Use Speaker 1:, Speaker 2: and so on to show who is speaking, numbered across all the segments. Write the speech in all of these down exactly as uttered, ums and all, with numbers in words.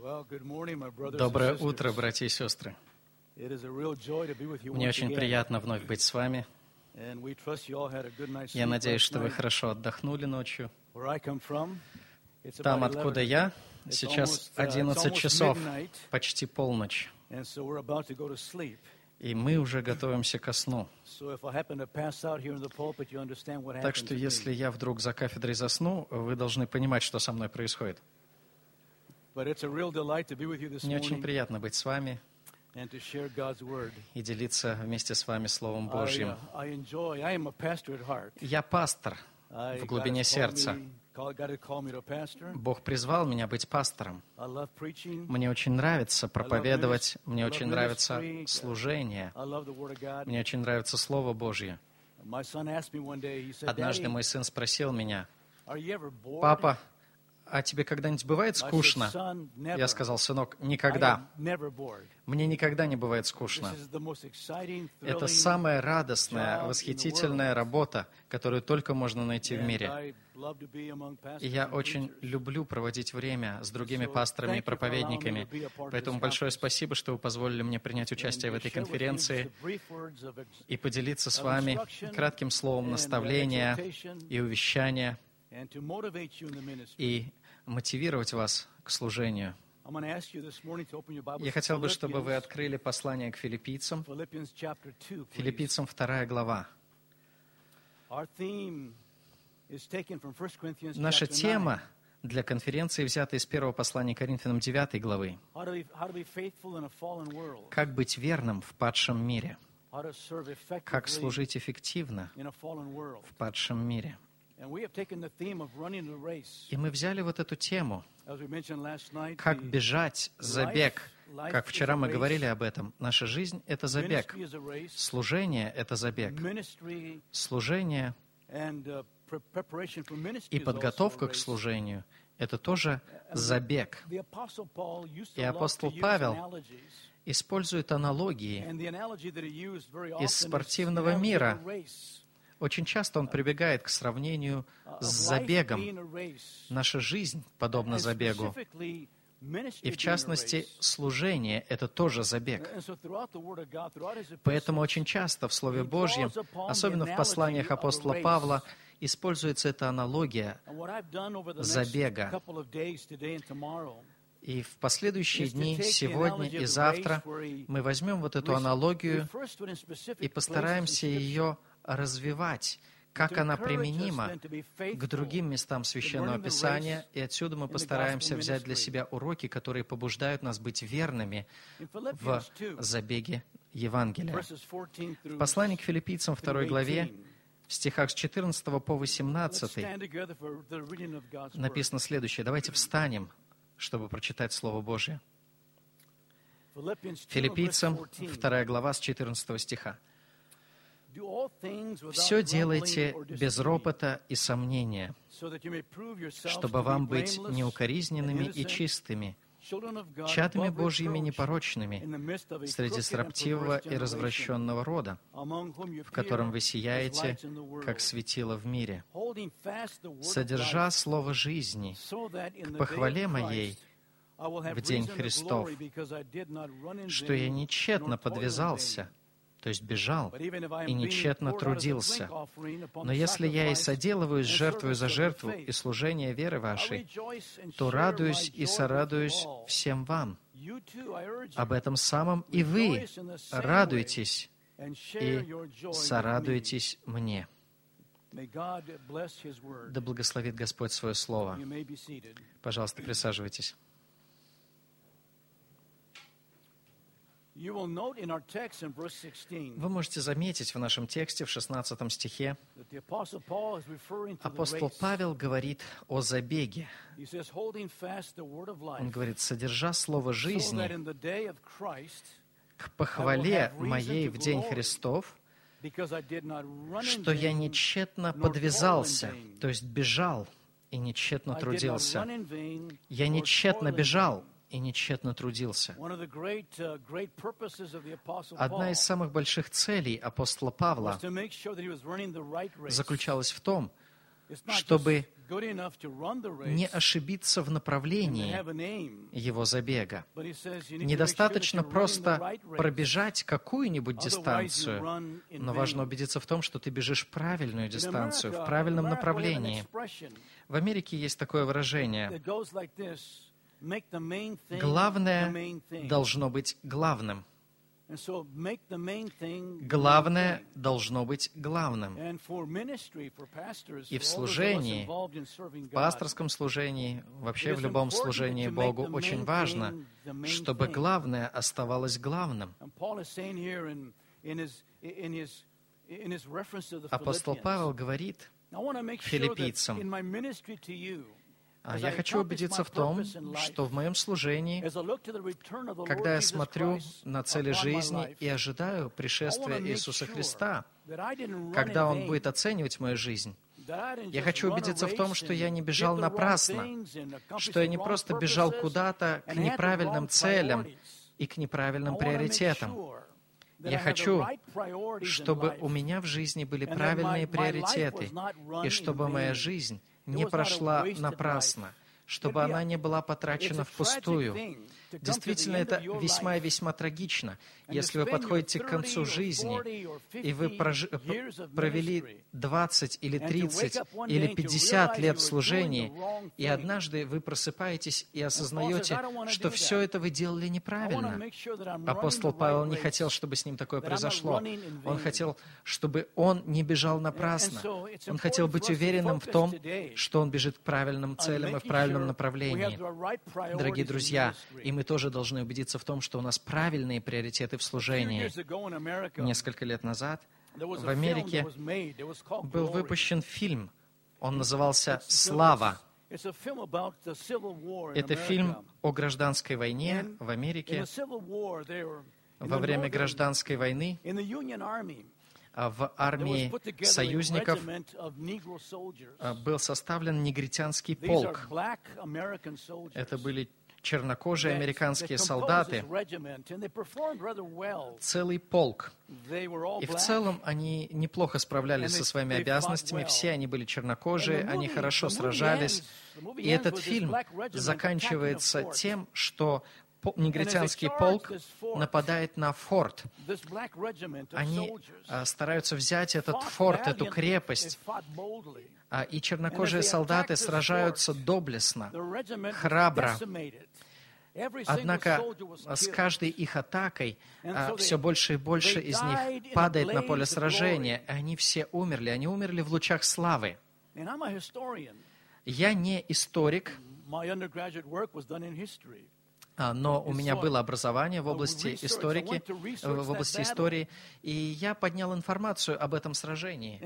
Speaker 1: Доброе утро, братья и сестры. Мне очень приятно вновь быть с вами. Я надеюсь, что вы хорошо отдохнули ночью. Там, откуда я, сейчас одиннадцать часов, почти полночь. И мы уже готовимся ко сну. Так что, если я вдруг за кафедрой засну, вы должны понимать, что со мной происходит. Мне очень приятно быть с вами и делиться вместе с вами Словом Божьим. Я пастор в глубине сердца. Бог призвал меня быть пастором. Мне очень нравится проповедовать, мне очень нравится служение, мне очень нравится Слово Божье. Однажды мой сын спросил меня: «Папа, а тебе когда-нибудь бывает скучно?» Я сказал: «Сынок, никогда. Мне никогда не бывает скучно. Это самая радостная, восхитительная работа, которую только можно найти в мире. И я очень люблю проводить время с другими пасторами и проповедниками. Поэтому большое спасибо, что вы позволили мне принять участие в этой конференции и поделиться с вами кратким словом наставления и увещания, и мотивировать вас к служению». Я хотел бы, чтобы вы открыли послание к филиппийцам, Филиппийцам вторая глава. Наша тема для конференции взята из первого послания Коринфянам девятой главы. Как быть верным в падшем мире? Как служить эффективно в падшем мире? И мы взяли вот эту тему, как бежать забег. Как вчера мы говорили об этом, наша жизнь — это забег. Служение — это забег. Служение и подготовка к служению — это тоже забег. И апостол Павел использует аналогии из спортивного мира. Очень часто он прибегает к сравнению с забегом. Наша жизнь подобна забегу. И в частности, служение — это тоже забег. Поэтому очень часто в Слове Божьем, особенно в посланиях апостола Павла, используется эта аналогия забега. И в последующие дни, сегодня и завтра, мы возьмем вот эту аналогию и постараемся ее развивать, как она применима к другим местам Священного Писания, и отсюда мы постараемся взять для себя уроки, которые побуждают нас быть верными в забеге Евангелия. В послании к Филиппийцам второй главе, в стихах с четырнадцатого по восемнадцатый, написано следующее. Давайте встанем, чтобы прочитать Слово Божие. Филиппийцам вторая глава с четырнадцатого стиха. «Все делайте без ропота и сомнения, чтобы вам быть неукоризненными и чистыми, чадами Божьими непорочными, среди строптивого и развращенного рода, в котором вы сияете, как светило в мире, содержа слово жизни к похвале моей в день Христов, что я нечетно подвязался, то есть бежал, и нечетно трудился. Но если я и соделываюсь жертвою за жертву и служение веры вашей, то радуюсь и сорадуюсь всем вам. Об этом самом и вы радуйтесь и сорадуйтесь мне». Да благословит Господь Свое Слово. Пожалуйста, присаживайтесь. Вы можете заметить в нашем тексте в шестнадцатом стихе, апостол Павел говорит о забеге. Он говорит: «Содержа слово жизни к похвале моей в день Христов, что я нечетно подвязался», то есть бежал и нечетно трудился. Я нечетно бежал и нечетно трудился. Одна из самых больших целей апостола Павла заключалась в том, чтобы не ошибиться в направлении его забега. Недостаточно просто пробежать какую-нибудь дистанцию, но важно убедиться в том, что ты бежишь правильную дистанцию, в правильном направлении. В Америке есть такое выражение: «Главное должно быть главным». Главное должно быть главным. И в служении, в пасторском служении, вообще в любом служении Богу очень важно, чтобы главное оставалось главным. Апостол Павел говорит филиппийцам: «Я хочу убедиться в том, что в моем служении, когда я смотрю на цели жизни и ожидаю пришествия Иисуса Христа, когда Он будет оценивать мою жизнь, я хочу убедиться в том, что я не бежал напрасно, что я не просто бежал куда-то к неправильным целям и к неправильным приоритетам. Я хочу, чтобы у меня в жизни были правильные приоритеты, и чтобы моя жизнь не прошла напрасно, чтобы она не была потрачена впустую». Действительно, это весьма и весьма трагично, если вы подходите к концу жизни, и вы прожи- провели двадцать или тридцать или пятьдесят лет в служении, и однажды вы просыпаетесь и осознаете, что все это вы делали неправильно. Апостол Павел не хотел, чтобы с ним такое произошло. Он хотел, чтобы он не бежал напрасно. Он хотел быть уверенным в том, что он бежит к правильным целям и в правильном направлении. Дорогие друзья, и мы тоже должны убедиться в том, что у нас правильные приоритеты в служении. Несколько лет назад в Америке был выпущен фильм. Он назывался «Слава». Это фильм о гражданской войне в Америке. Во время гражданской войны в армии союзников был составлен негритянский полк. Это были чернокожие американские солдаты, целый полк. И в целом они неплохо справлялись со своими обязанностями, все они были чернокожие, они хорошо сражались. И этот фильм заканчивается тем, что негритянский полк нападает на форт. Они а, стараются взять этот форт, эту крепость. А, и чернокожие солдаты сражаются доблестно, храбро. Однако с каждой их атакой а, все больше и больше из них падает на поле сражения. И они все умерли. Они умерли в лучах славы. Я не историк, но у меня было образование в области историки, в области истории, и я поднял информацию об этом сражении.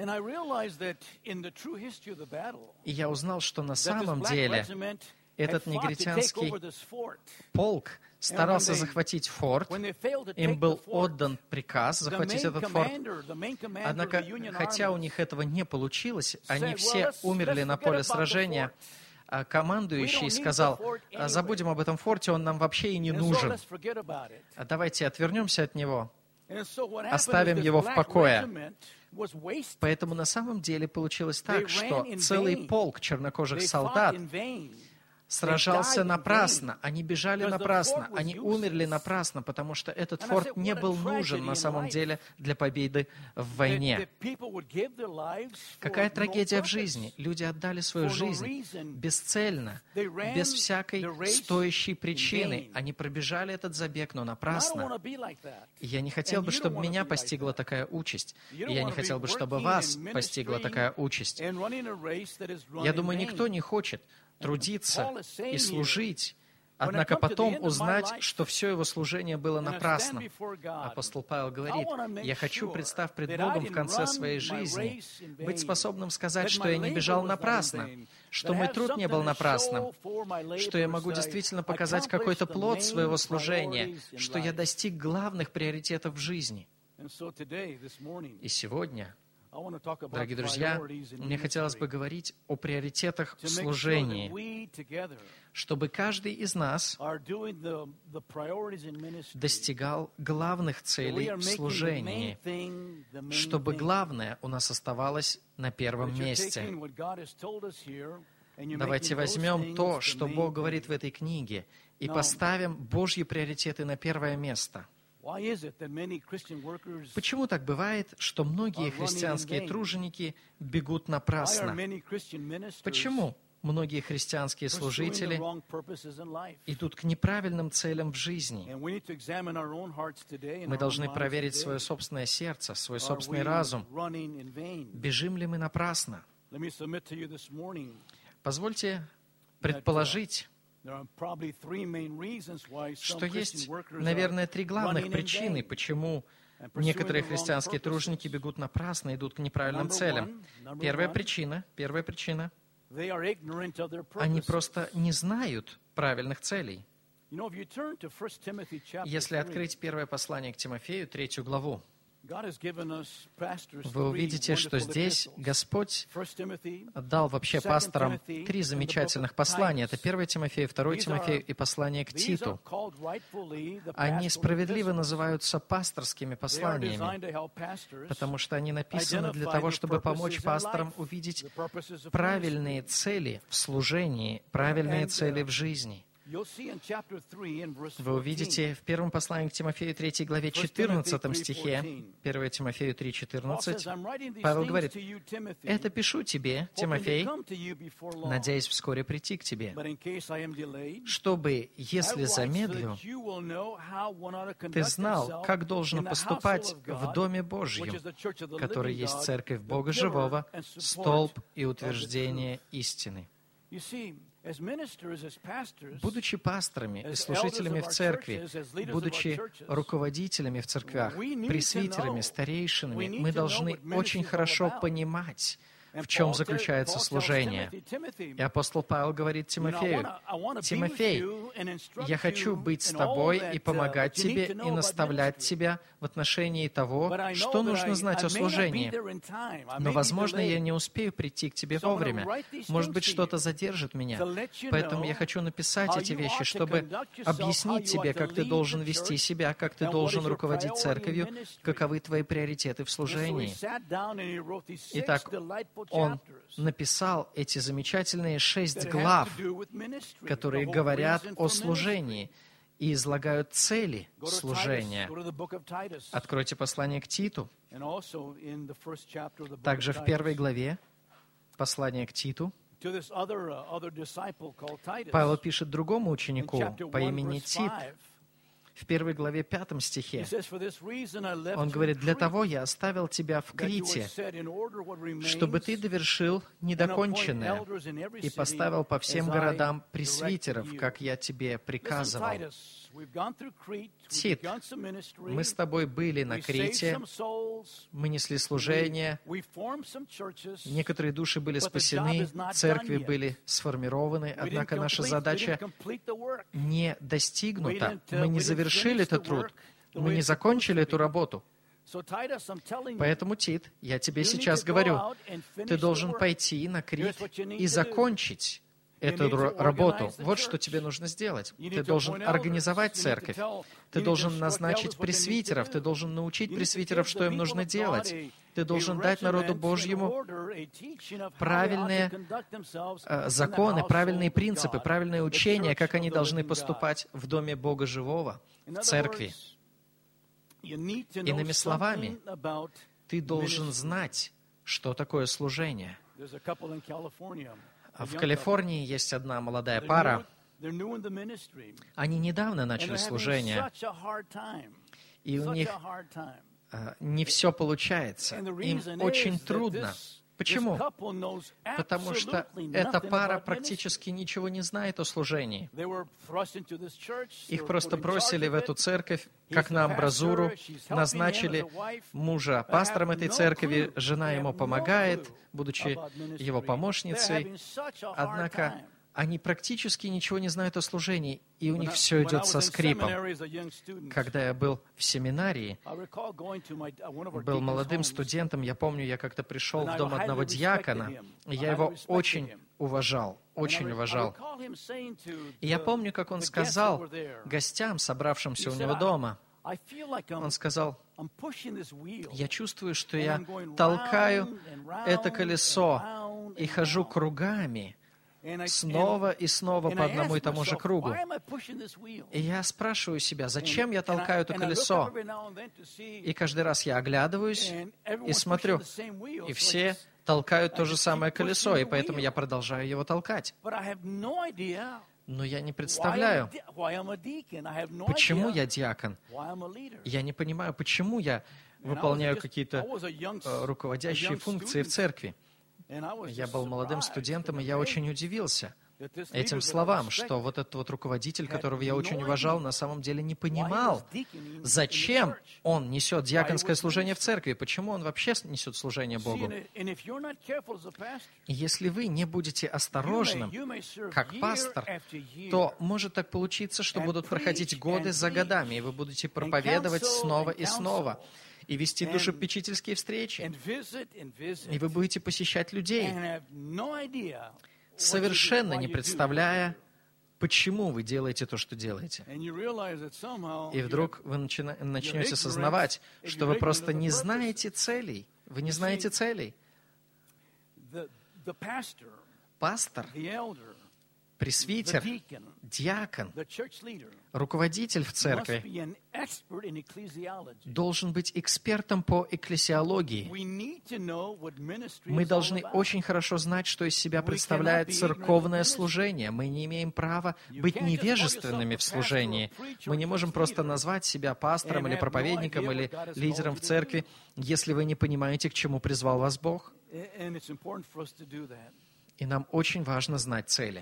Speaker 1: И я узнал, что на самом деле этот негритянский полк старался захватить форт, им был отдан приказ захватить этот форт, однако, хотя у них этого не получилось, они все умерли на поле сражения. Командующий сказал: забудем об этом форте, он нам вообще и не нужен. Давайте отвернемся от него, оставим его в покое. Поэтому на самом деле получилось так, что целый полк чернокожих солдат сражался напрасно, они бежали напрасно, они умерли напрасно, потому что этот форт не был нужен на самом деле для победы в войне. Какая трагедия в жизни? Люди отдали свою жизнь бесцельно, без всякой стоящей причины. Они пробежали этот забег, но напрасно. И я не хотел бы, чтобы меня постигла такая участь. И я не хотел бы, чтобы вас постигла такая участь. Я думаю, никто не хочет трудиться и служить, однако потом узнать, что все его служение было напрасно. Апостол Павел говорит: «Я хочу, представ пред Богом в конце своей жизни, быть способным сказать, что я не бежал напрасно, что мой труд не был напрасным, что я могу действительно показать какой-то плод своего служения, что я достиг главных приоритетов в жизни». И сегодня Дорогие друзья, мне хотелось бы говорить о приоритетах в служении, чтобы каждый из нас достигал главных целей в служении, чтобы главное у нас оставалось на первом месте. Давайте возьмем то, что Бог говорит в этой книге, и поставим Божьи приоритеты на первое место. Почему так бывает, что многие христианские труженики бегут напрасно? Почему многие христианские служители идут к неправильным целям в жизни? Мы должны проверить свое собственное сердце, свой собственный разум. Бежим ли мы напрасно? Позвольте предположить, что есть, наверное, три главных причины, почему некоторые христианские труженики бегут напрасно, идут к неправильным целям. Первая причина, первая причина, они просто не знают правильных целей. Если открыть первое послание к Тимофею, третью главу, вы увидите, что здесь Господь дал вообще пасторам три замечательных послания. Это первое Тимофею, второе Тимофею и послание к Титу. Они справедливо называются пасторскими посланиями, потому что они написаны для того, чтобы помочь пасторам увидеть правильные цели в служении, правильные цели в жизни. Вы увидите в первом послании к Тимофею, третьей главе, четырнадцатом стихе, первое Тимофею три, четырнадцать, Павел говорит: «Это пишу тебе, Тимофей, надеясь вскоре прийти к тебе, чтобы, если замедлю, ты знал, как должен поступать в Доме Божьем, который есть Церковь Бога Живого, столб и утверждение истины». Будучи пасторами и служителями в церкви, будучи руководителями в церквях, пресвитерами, старейшинами, мы должны очень хорошо понимать, в чем заключается служение. И апостол Павел говорит Тимофею: «Тимофей, я хочу быть с тобой и помогать тебе, и наставлять тебя в отношении того, что нужно знать о служении. Но, возможно, я не успею прийти к тебе вовремя. Может быть, что-то задержит меня. Поэтому я хочу написать эти вещи, чтобы объяснить тебе, как ты должен вести себя, как ты должен руководить церковью, каковы твои приоритеты в служении». Итак, он написал эти замечательные шесть глав, которые говорят о служении и излагают цели служения. Откройте послание к Титу. Также в первой главе послания к Титу Павел пишет другому ученику по имени Тит. В первой главе, пятом стихе, он говорит: «Для того я оставил тебя в Крите, чтобы ты довершил недоконченное и поставил по всем городам пресвитеров, как я тебе приказывал». Тит, мы с тобой были на Крите, мы несли служение, некоторые души были спасены, церкви были сформированы, однако наша задача не достигнута. Мы не завершили этот труд, мы не закончили эту работу. Поэтому, Тит, я тебе сейчас говорю, ты должен пойти на Крит и закончить эту работу. Вот что тебе нужно сделать. Ты должен организовать церковь. Ты должен назначить пресвитеров. Ты должен научить пресвитеров, что им нужно делать. Ты должен дать народу Божьему правильные э, законы, правильные принципы, правильные учения, как они должны поступать в Доме Бога Живого, в церкви. Иными словами, ты должен знать, что такое служение. В Калифорнии есть одна молодая пара. Они недавно начали служение, и у них uh, не все получается. Им очень трудно. Почему? Потому что эта пара практически ничего не знает о служении. Их просто бросили в эту церковь, как на амбразуру, назначили мужа пастором этой церкви, жена ему помогает, будучи его помощницей. Однако они практически ничего не знают о служении, и у них все идет со скрипом. Когда я был в семинарии, был молодым студентом, я помню, я как-то пришел в дом одного диакона, и я его очень уважал, очень уважал. И я помню, как он сказал гостям, собравшимся у него дома, он сказал: «Я чувствую, что я толкаю это колесо и хожу кругами, снова и снова по одному и тому же кругу. И я спрашиваю себя, зачем я толкаю это колесо? И каждый раз я оглядываюсь и смотрю, и все толкают то же самое колесо, и поэтому я продолжаю его толкать. Но я не представляю, почему я диакон. Я не понимаю, почему я выполняю какие-то э, руководящие функции в церкви. Я был молодым студентом, и я очень удивился этим словам, что вот этот вот руководитель, которого я очень уважал, на самом деле не понимал, зачем он несет диаконское служение в церкви, почему он вообще несет служение Богу. И если вы не будете осторожным, как пастор, то может так получиться, что будут проходить годы за годами, и вы будете проповедовать снова и снова, и вести душепопечительские встречи, и вы будете посещать людей, совершенно не представляя, почему вы делаете то, что делаете. И вдруг вы начина- начнете осознавать, что вы просто не знаете целей. Вы не знаете целей. Пастор, пресвитер, диакон, руководитель в церкви должен быть экспертом по экклесиологии. Мы должны очень хорошо знать, что из себя представляет церковное служение. Мы не имеем права быть невежественными в служении. Мы не можем просто назвать себя пастором или проповедником или лидером в церкви, если вы не понимаете, к чему призвал вас Бог. И нам очень важно знать цели.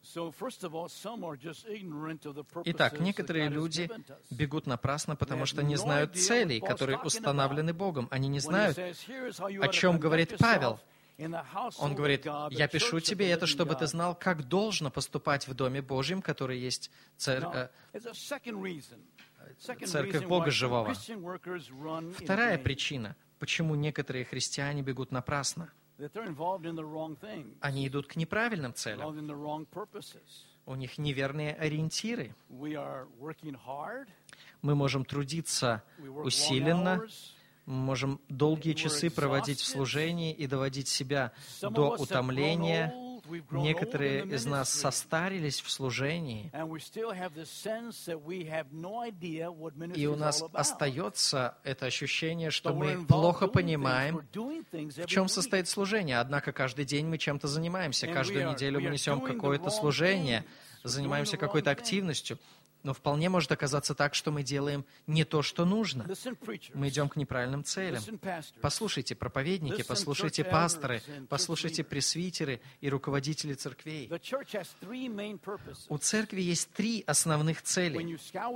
Speaker 1: Итак, некоторые люди бегут напрасно, потому что не знают целей, которые установлены Богом. Они не знают, о чем говорит Павел. Он говорит: «Я пишу тебе это, чтобы ты знал, как должно поступать в Доме Божьем, который есть цер... церковь Бога Живого». Вторая причина, почему некоторые христиане бегут напрасно. Они идут к неправильным целям. У них неверные ориентиры. Мы можем трудиться усиленно, мы можем долгие часы проводить в служении и доводить себя до утомления. Некоторые из нас состарились в служении, и у нас остается это ощущение, что мы плохо понимаем, в чем состоит служение. Однако каждый день мы чем-то занимаемся, каждую неделю мы несем какое-то служение, занимаемся какой-то активностью. Но вполне может оказаться так, что мы делаем не то, что нужно. Мы идем к неправильным целям. Послушайте проповедники, послушайте пасторы, послушайте пресвитеры и руководители церквей. У церкви есть три основных цели.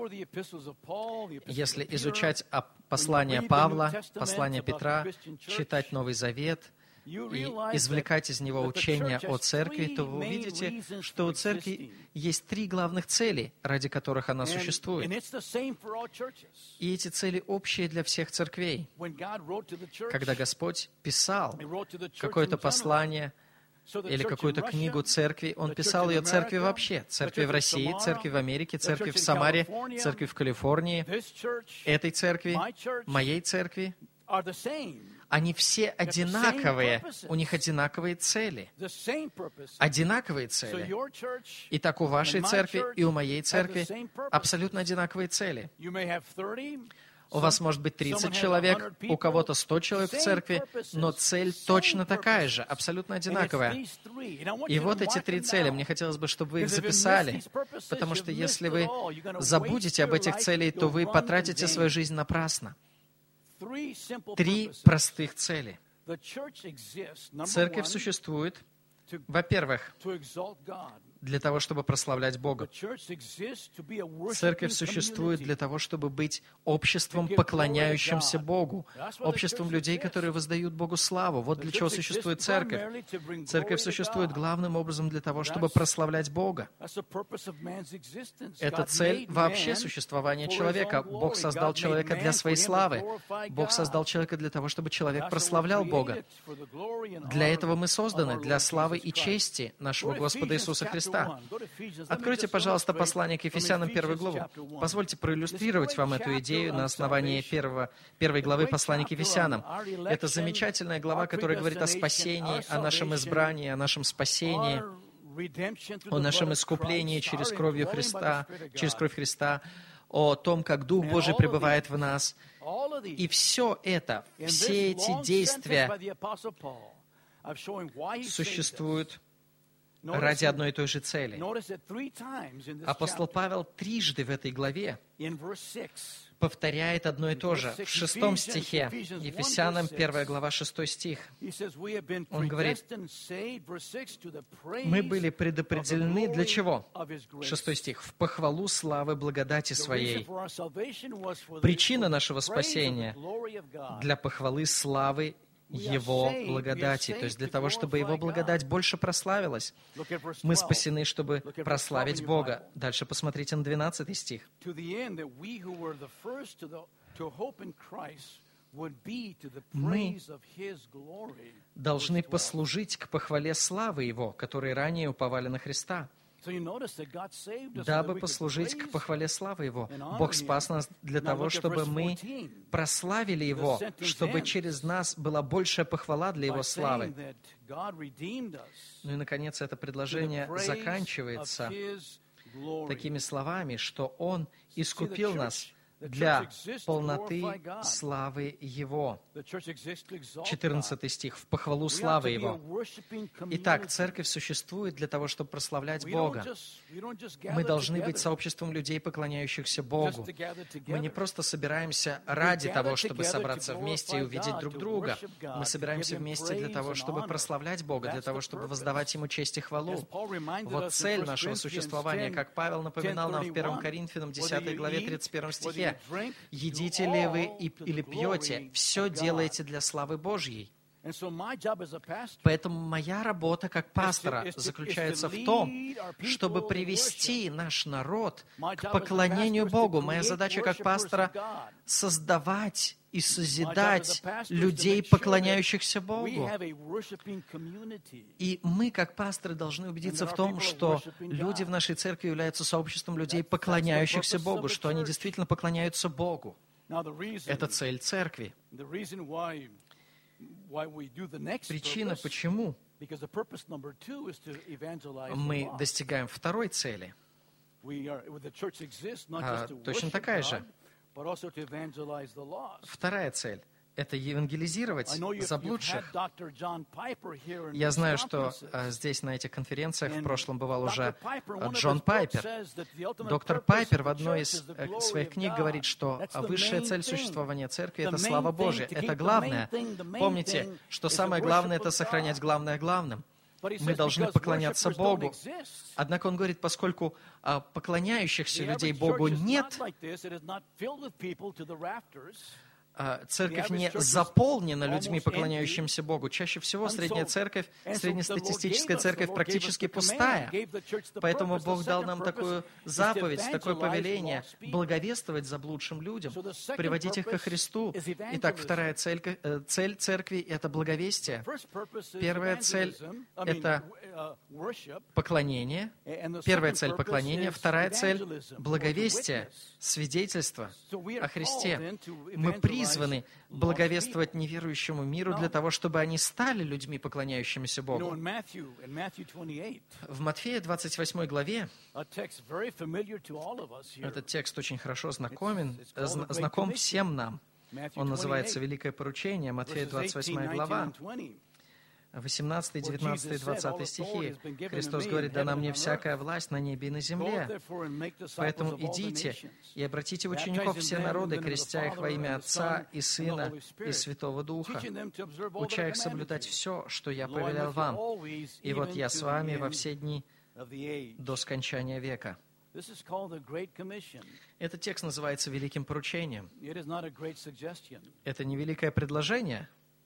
Speaker 1: Если изучать послание Павла, послание Петра, читать Новый Завет и извлекать из него учения о церкви, то вы увидите, что у церкви есть три главных цели, ради которых она существует. И эти цели общие для всех церквей. Когда Господь писал какое-то послание или какую-то книгу церкви, Он писал ее церкви вообще. Церкви в России, церкви в Америке, церкви в Самаре, церкви в Калифорнии, этой церкви, моей церкви. Они все одинаковые, у них одинаковые цели. Одинаковые цели. Итак, у вашей церкви и у моей церкви абсолютно одинаковые цели. У вас может быть тридцать человек, у кого-то сто человек в церкви, но цель точно такая же, абсолютно одинаковая. И вот эти три цели. Мне хотелось бы, чтобы вы их записали, потому что если вы забудете об этих целях, то вы потратите свою жизнь напрасно. Три простых цели. Церковь существует, во-первых, для того, чтобы прославлять Бога. Церковь существует для того, чтобы быть обществом, поклоняющимся Богу, обществом людей, которые воздают Богу славу. Вот для чего существует церковь. Церковь существует главным образом для того, чтобы прославлять Бога. Это цель вообще существования человека. Бог создал человека для своей славы. Бог создал человека для того, чтобы человек прославлял Бога. Для этого мы созданы, для славы и чести нашего Господа Иисуса Христа. Откройте, пожалуйста, послание к Ефесянам, первую главу. Позвольте проиллюстрировать вам эту идею на основании первого, первой главы послания к Ефесянам. Это замечательная глава, которая говорит о спасении, о нашем избрании, о нашем спасении, о нашем искуплении через кровью Христа, через кровь Христа, о том, как Дух Божий пребывает в нас. И все это, все эти действия существуют ради одной и той же цели. Апостол Павел трижды в этой главе повторяет одно и то же. В шестом стихе, Ефесянам, первая глава, шестой стих, он говорит, «Мы были предопределены для чего?» Шестой стих, «В похвалу славы благодати Своей». Причина нашего спасения для похвалы славы Его благодати, то есть для того, чтобы Его благодать больше прославилась. Мы спасены, чтобы прославить Бога. Дальше посмотрите на двенадцатый стих. Мы должны послужить к похвале славы Его, которые ранее уповали на Христа, дабы послужить к похвале славы Его. Бог спас нас для того, чтобы мы прославили Его, чтобы через нас была большая похвала для Его славы. Ну и, наконец, это предложение заканчивается такими словами, что Он искупил нас для полноты славы Его. четырнадцатый стих. В похвалу славы Его. Итак, церковь существует для того, чтобы прославлять Бога. Мы должны быть сообществом людей, поклоняющихся Богу. Мы не просто собираемся ради того, чтобы собраться вместе и увидеть друг друга. Мы собираемся вместе для того, чтобы прославлять Бога, для того, чтобы воздавать Ему честь и хвалу. Вот цель нашего существования, как Павел напоминал нам в первом Коринфянам, десятой главе, тридцать первом стихе. «Едите ли вы или пьете, все делаете для славы Божьей». Поэтому моя работа как пастора заключается в том, чтобы привести наш народ к поклонению Богу. Моя задача как пастора — создавать и созидать людей, поклоняющихся Богу. И мы, как пасторы, должны убедиться в том, что люди в нашей церкви являются сообществом людей, поклоняющихся Богу, что они действительно поклоняются Богу. Это цель церкви. Причина, почему мы достигаем второй цели, а, точно такая же. Вторая цель — это евангелизировать заблудших. Я знаю, что а, здесь, на этих конференциях, в прошлом бывал уже Джон Пайпер. Доктор Пайпер в одной из э, своих книг говорит, что высшая цель существования церкви — это слава Божья. Это главное. Помните, что самое главное — это сохранять главное главным. Мы должны поклоняться Богу. Однако он говорит, поскольку а, поклоняющихся людей Богу нет, а, церковь не заполнена людьми, поклоняющимися Богу. Чаще всего средняя церковь, среднестатистическая церковь практически пустая. Поэтому Бог дал нам такую заповедь, такое повеление — благовествовать заблудшим людям, приводить их ко Христу. Итак, вторая цель, цель церкви — это благовестие. Первая цель — это поклонение. Первая цель — поклонение. Вторая цель — благовестие, свидетельство о Христе. Мы призваны благовествовать неверующему миру для того, чтобы они стали людьми, поклоняющимися Богу. В Матфея двадцать восьмой главе, этот текст очень хорошо знакомен, знаком всем нам. Он называется «Великое поручение», Матфея двадцать восьмая глава. восемнадцатый, девятнадцатый, двадцатый стихи. Христос говорит: «Дана мне всякая власть на небе и на земле. Поэтому идите и обратите в учеников все народы, крестя их во имя Отца и Сына и Святого Духа, уча их соблюдать все, что я повелел вам. И вот я с вами во все дни до скончания века. Этот текст называется «Великим поручением». Это не великое предложение.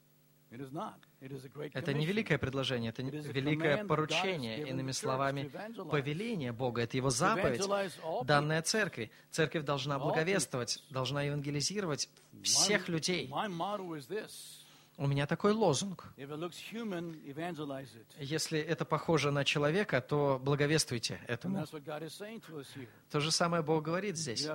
Speaker 1: Это не великое предложение, это великое поручение, иными словами, повеление Бога. Это Его заповедь, данная церкви. Церковь должна благовествовать, должна евангелизировать всех людей. У меня такой лозунг. Если это похоже на человека, то благовествуйте этому. То же самое Бог говорит здесь.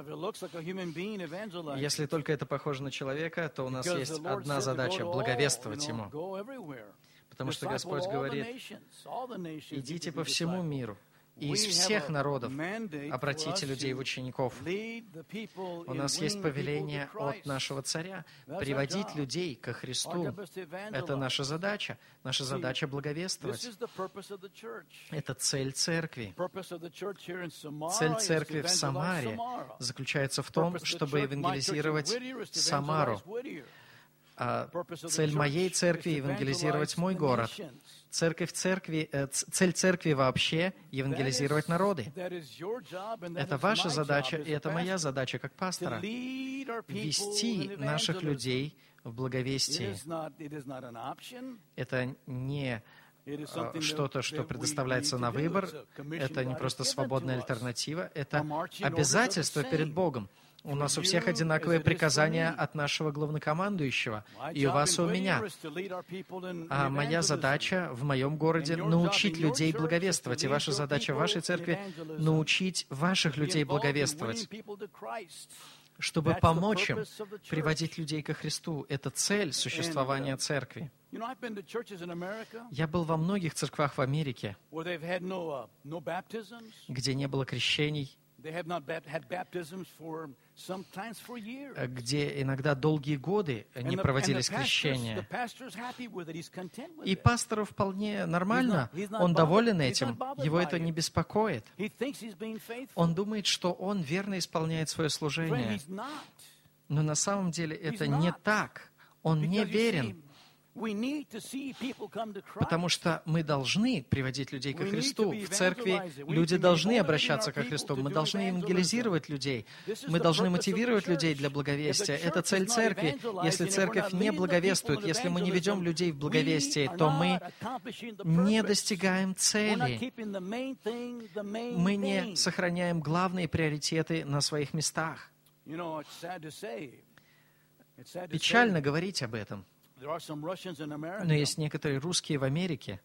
Speaker 1: Если только это похоже на человека, то у нас есть одна задача — благовествовать Ему. Потому что Господь говорит: идите по всему миру, и из всех народов обратите людей в учеников. У нас есть повеление от нашего царя приводить людей ко Христу. Это наша задача. Наша задача — благовествовать. Это цель церкви. Цель церкви в Самаре заключается в том, чтобы евангелизировать Самару. А цель моей церкви — евангелизировать мой город. Церковь церкви, э, цель церкви вообще — евангелизировать народы. Это ваша задача, и это моя задача как пастора — вести наших людей в благовестии. Это не что-то, что предоставляется на выбор, это не просто свободная альтернатива, это обязательство перед Богом. У нас у всех одинаковые приказания от нашего главнокомандующего, и у вас, и у меня. А моя задача в моем городе — научить людей благовествовать, и ваша задача в вашей церкви — научить ваших людей благовествовать, чтобы помочь им приводить людей ко Христу. Это цель существования церкви. Я был во многих церквах в Америке, где не было крещений, где иногда долгие годы не проводились крещения. И пастору вполне нормально, он доволен этим, его это не беспокоит. Он думает, что он верно исполняет свое служение. Но на самом деле это не так. Он не верен. Потому что мы должны приводить людей ко Христу. В церкви люди должны обращаться ко Христу. Мы должны евангелизировать людей. Мы должны мотивировать людей для благовестия. Это цель церкви. Если церковь не благовествует, если мы не ведем людей в благовестие, то мы не достигаем цели. Мы не сохраняем главные приоритеты на своих местах. Печально говорить об этом. Но есть некоторые русские в Америке,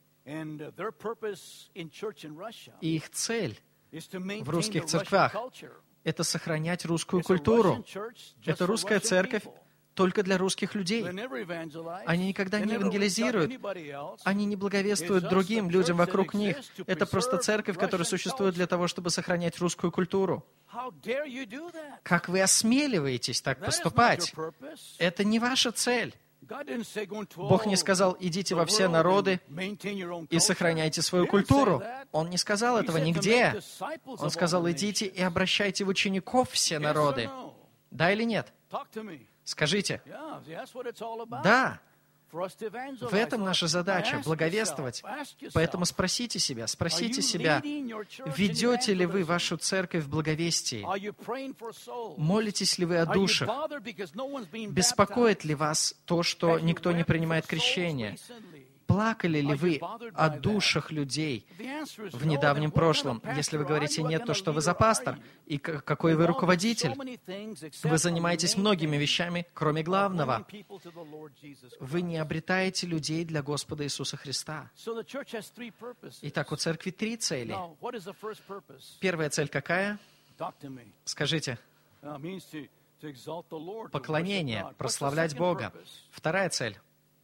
Speaker 1: и их цель в русских церквях — это сохранять русскую культуру. Это русская церковь только для русских людей. Они никогда не евангелизируют, они не благовествуют другим людям вокруг них. Это просто церковь, которая существует для того, чтобы сохранять русскую культуру. Как вы осмеливаетесь так поступать? Это не ваша цель. Бог не сказал: идите во все народы и сохраняйте свою культуру. Он не сказал этого нигде. Он сказал: идите и обращайте в учеников все народы. Да или нет? Скажите. Да. В этом наша задача — благовествовать. Поэтому спросите себя, спросите себя, ведете ли вы вашу церковь в благовестии? Молитесь ли вы о душах? Беспокоит ли вас то, что никто не принимает крещение? Плакали ли вы о душах людей в недавнем прошлом? Если вы говорите нет, то что вы за пастор? И какой вы руководитель? Вы занимаетесь многими вещами, кроме главного. Вы не обретаете людей для Господа Иисуса Христа. Итак, у церкви три цели. Первая цель какая? Скажите. Поклонение, прославлять Бога. Вторая цель.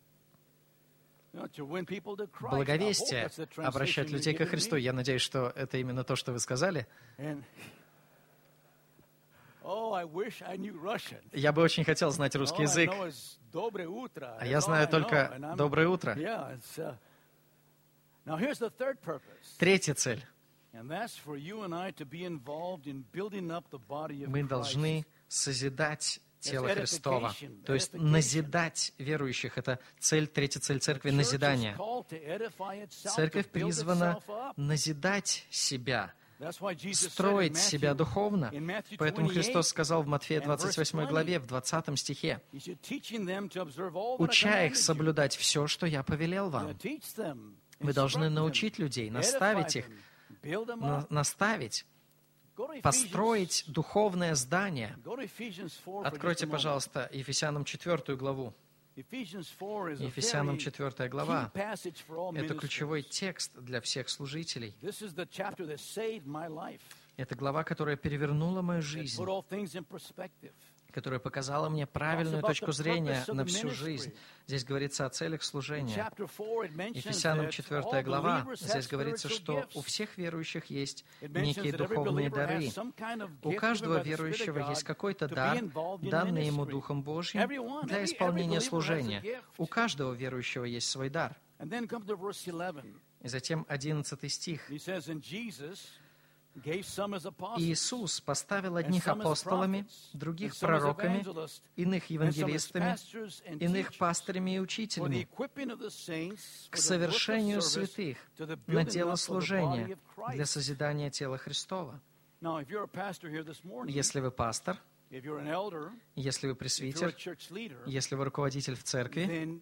Speaker 1: Благовестие, обращать людей ко Христу. Я надеюсь, что это именно то, что вы сказали. Я бы очень хотел знать русский язык. А я знаю только «доброе утро». Третья цель. Мы должны созидать тела Христова. То есть назидать верующих. Это цель, третья цель церкви — назидание. Церковь призвана назидать себя, строить себя духовно. Поэтому Христос сказал в Матфея двадцать восьмой главе, в двадцатом стихе: «Уча их соблюдать все, что я повелел вам». Вы должны научить людей, наставить их, на- наставить, построить духовное здание. Откройте, пожалуйста, Ефесянам четвертую главу. Ефесянам четвертая глава. Это ключевой текст для всех служителей. Это глава, которая перевернула мою жизнь, которая показала мне правильную точку зрения на всю жизнь. Здесь говорится о целях служения. Ефесянам четвертая глава, здесь говорится, что у всех верующих есть некие духовные дары. У каждого верующего есть какой-то дар, данный ему Духом Божьим для исполнения служения. У каждого верующего есть свой дар. И затем одиннадцатый стих. Иисус поставил одних апостолами, других пророками, иных евангелистами, иных пастырями и учителями к совершению святых на дело служения для созидания тела Христова. Если вы пастор, если вы пресвитер, если вы руководитель в церкви,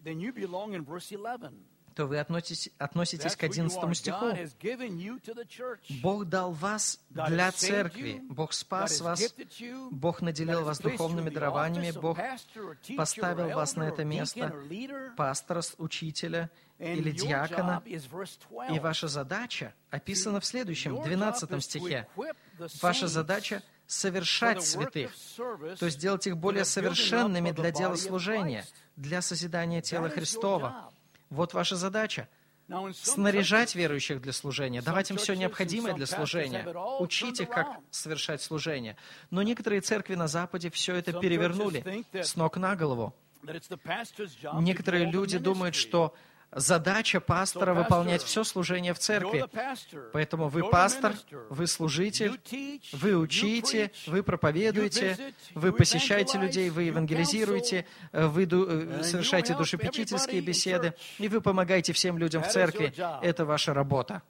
Speaker 1: то вы относитесь, относитесь к одиннадцатому стиху. Бог дал вас для церкви. Бог спас вас. Бог наделил вас духовными дарованиями. Бог поставил вас на это место пастора, учителя или диакона. И ваша задача описана в следующем, двенадцатом стихе. Ваша задача — совершать святых, то есть делать их более совершенными для дела служения, для созидания тела Христова. Вот ваша задача — снаряжать верующих для служения, давать им все необходимое для служения, учить их, как совершать служение. Но некоторые церкви на Западе все это перевернули с ног на голову. Некоторые люди думают, что задача пастора — выполнять все служение в церкви. Поэтому вы пастор, вы служитель, вы учите, вы проповедуете, вы посещаете людей, вы евангелизируете, вы ду- совершаете душепечительские беседы, и вы помогаете всем людям в церкви. Это ваша работа.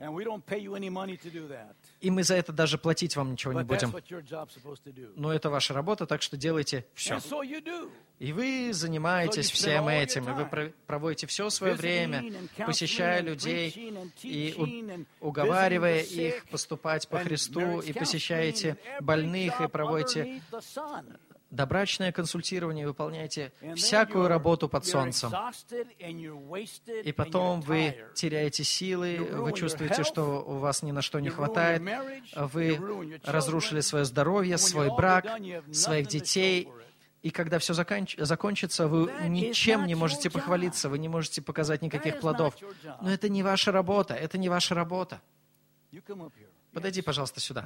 Speaker 1: И мы за это даже платить вам ничего не будем. Но это ваша работа, так что делайте все. И вы занимаетесь всем этим, и вы проводите все свое время, посещая людей и у- уговаривая их поступать по Христу, и посещаете больных, и проводите добрачное консультирование, выполняете всякую работу под солнцем. И потом вы теряете силы, вы чувствуете, что у вас ни на что не хватает, вы разрушили свое здоровье, свой брак, своих детей. И когда все заканч... закончится, вы ничем не можете похвалиться, вы не можете показать никаких плодов. Но это не ваша работа, это не ваша работа. Подойди, пожалуйста, сюда.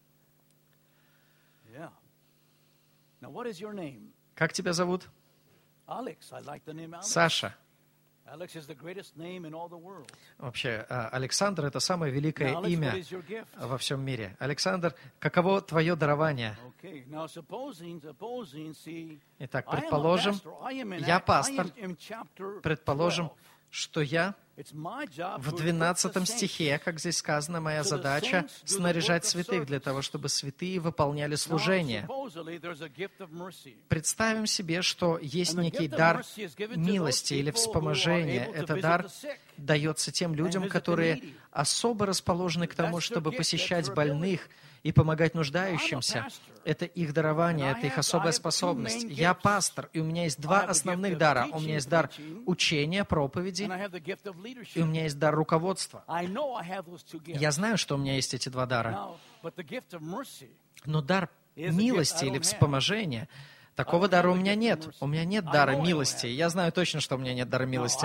Speaker 1: Как тебя зовут? Саша. Вообще, Александр — это самое великое имя во всем мире. Александр, каково твое дарование? Итак, предположим, я пастор. Предположим, что я в двенадцатом стихе, как здесь сказано, моя задача — снаряжать святых для того, чтобы святые выполняли служение. Представим себе, что есть некий дар милости или вспоможения. Этот дар дается тем людям, которые особо расположены к тому, чтобы посещать больных и помогать нуждающимся. Это их дарование, это их особая способность. Я пастор, и у меня есть два основных дара. У меня есть дар учения, проповеди, и у меня есть дар руководства. Я знаю, что у меня есть эти два дара. Но дар милости или вспоможения, такого дара у меня нет. У меня нет дара милости. Я знаю точно, что у меня нет дара милости.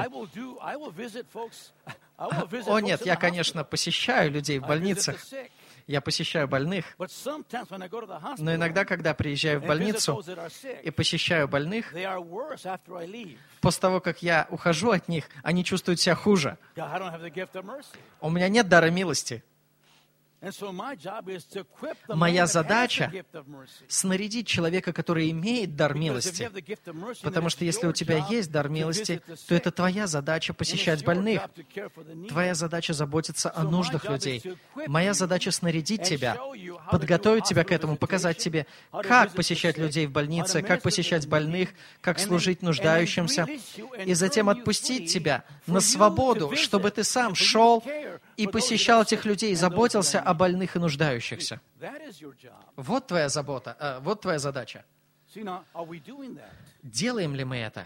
Speaker 1: О нет, я, конечно, посещаю людей в больницах. Я посещаю больных. Но иногда, когда приезжаю в больницу и посещаю больных, после того, как я ухожу от них, они чувствуют себя хуже. У меня нет дара милости. Моя задача — снарядить человека, который имеет дар милости. Потому что если у тебя есть дар милости, то это твоя задача посещать больных. Твоя задача заботиться о нуждах людей. Моя задача снарядить тебя, подготовить тебя к этому, показать тебе, как посещать людей в больнице, как посещать больных, как служить нуждающимся, и затем отпустить тебя на свободу, чтобы ты сам шел и посещал этих людей, заботился о больных и нуждающихся. Вот твоя забота, э, вот твоя задача. Делаем ли мы это?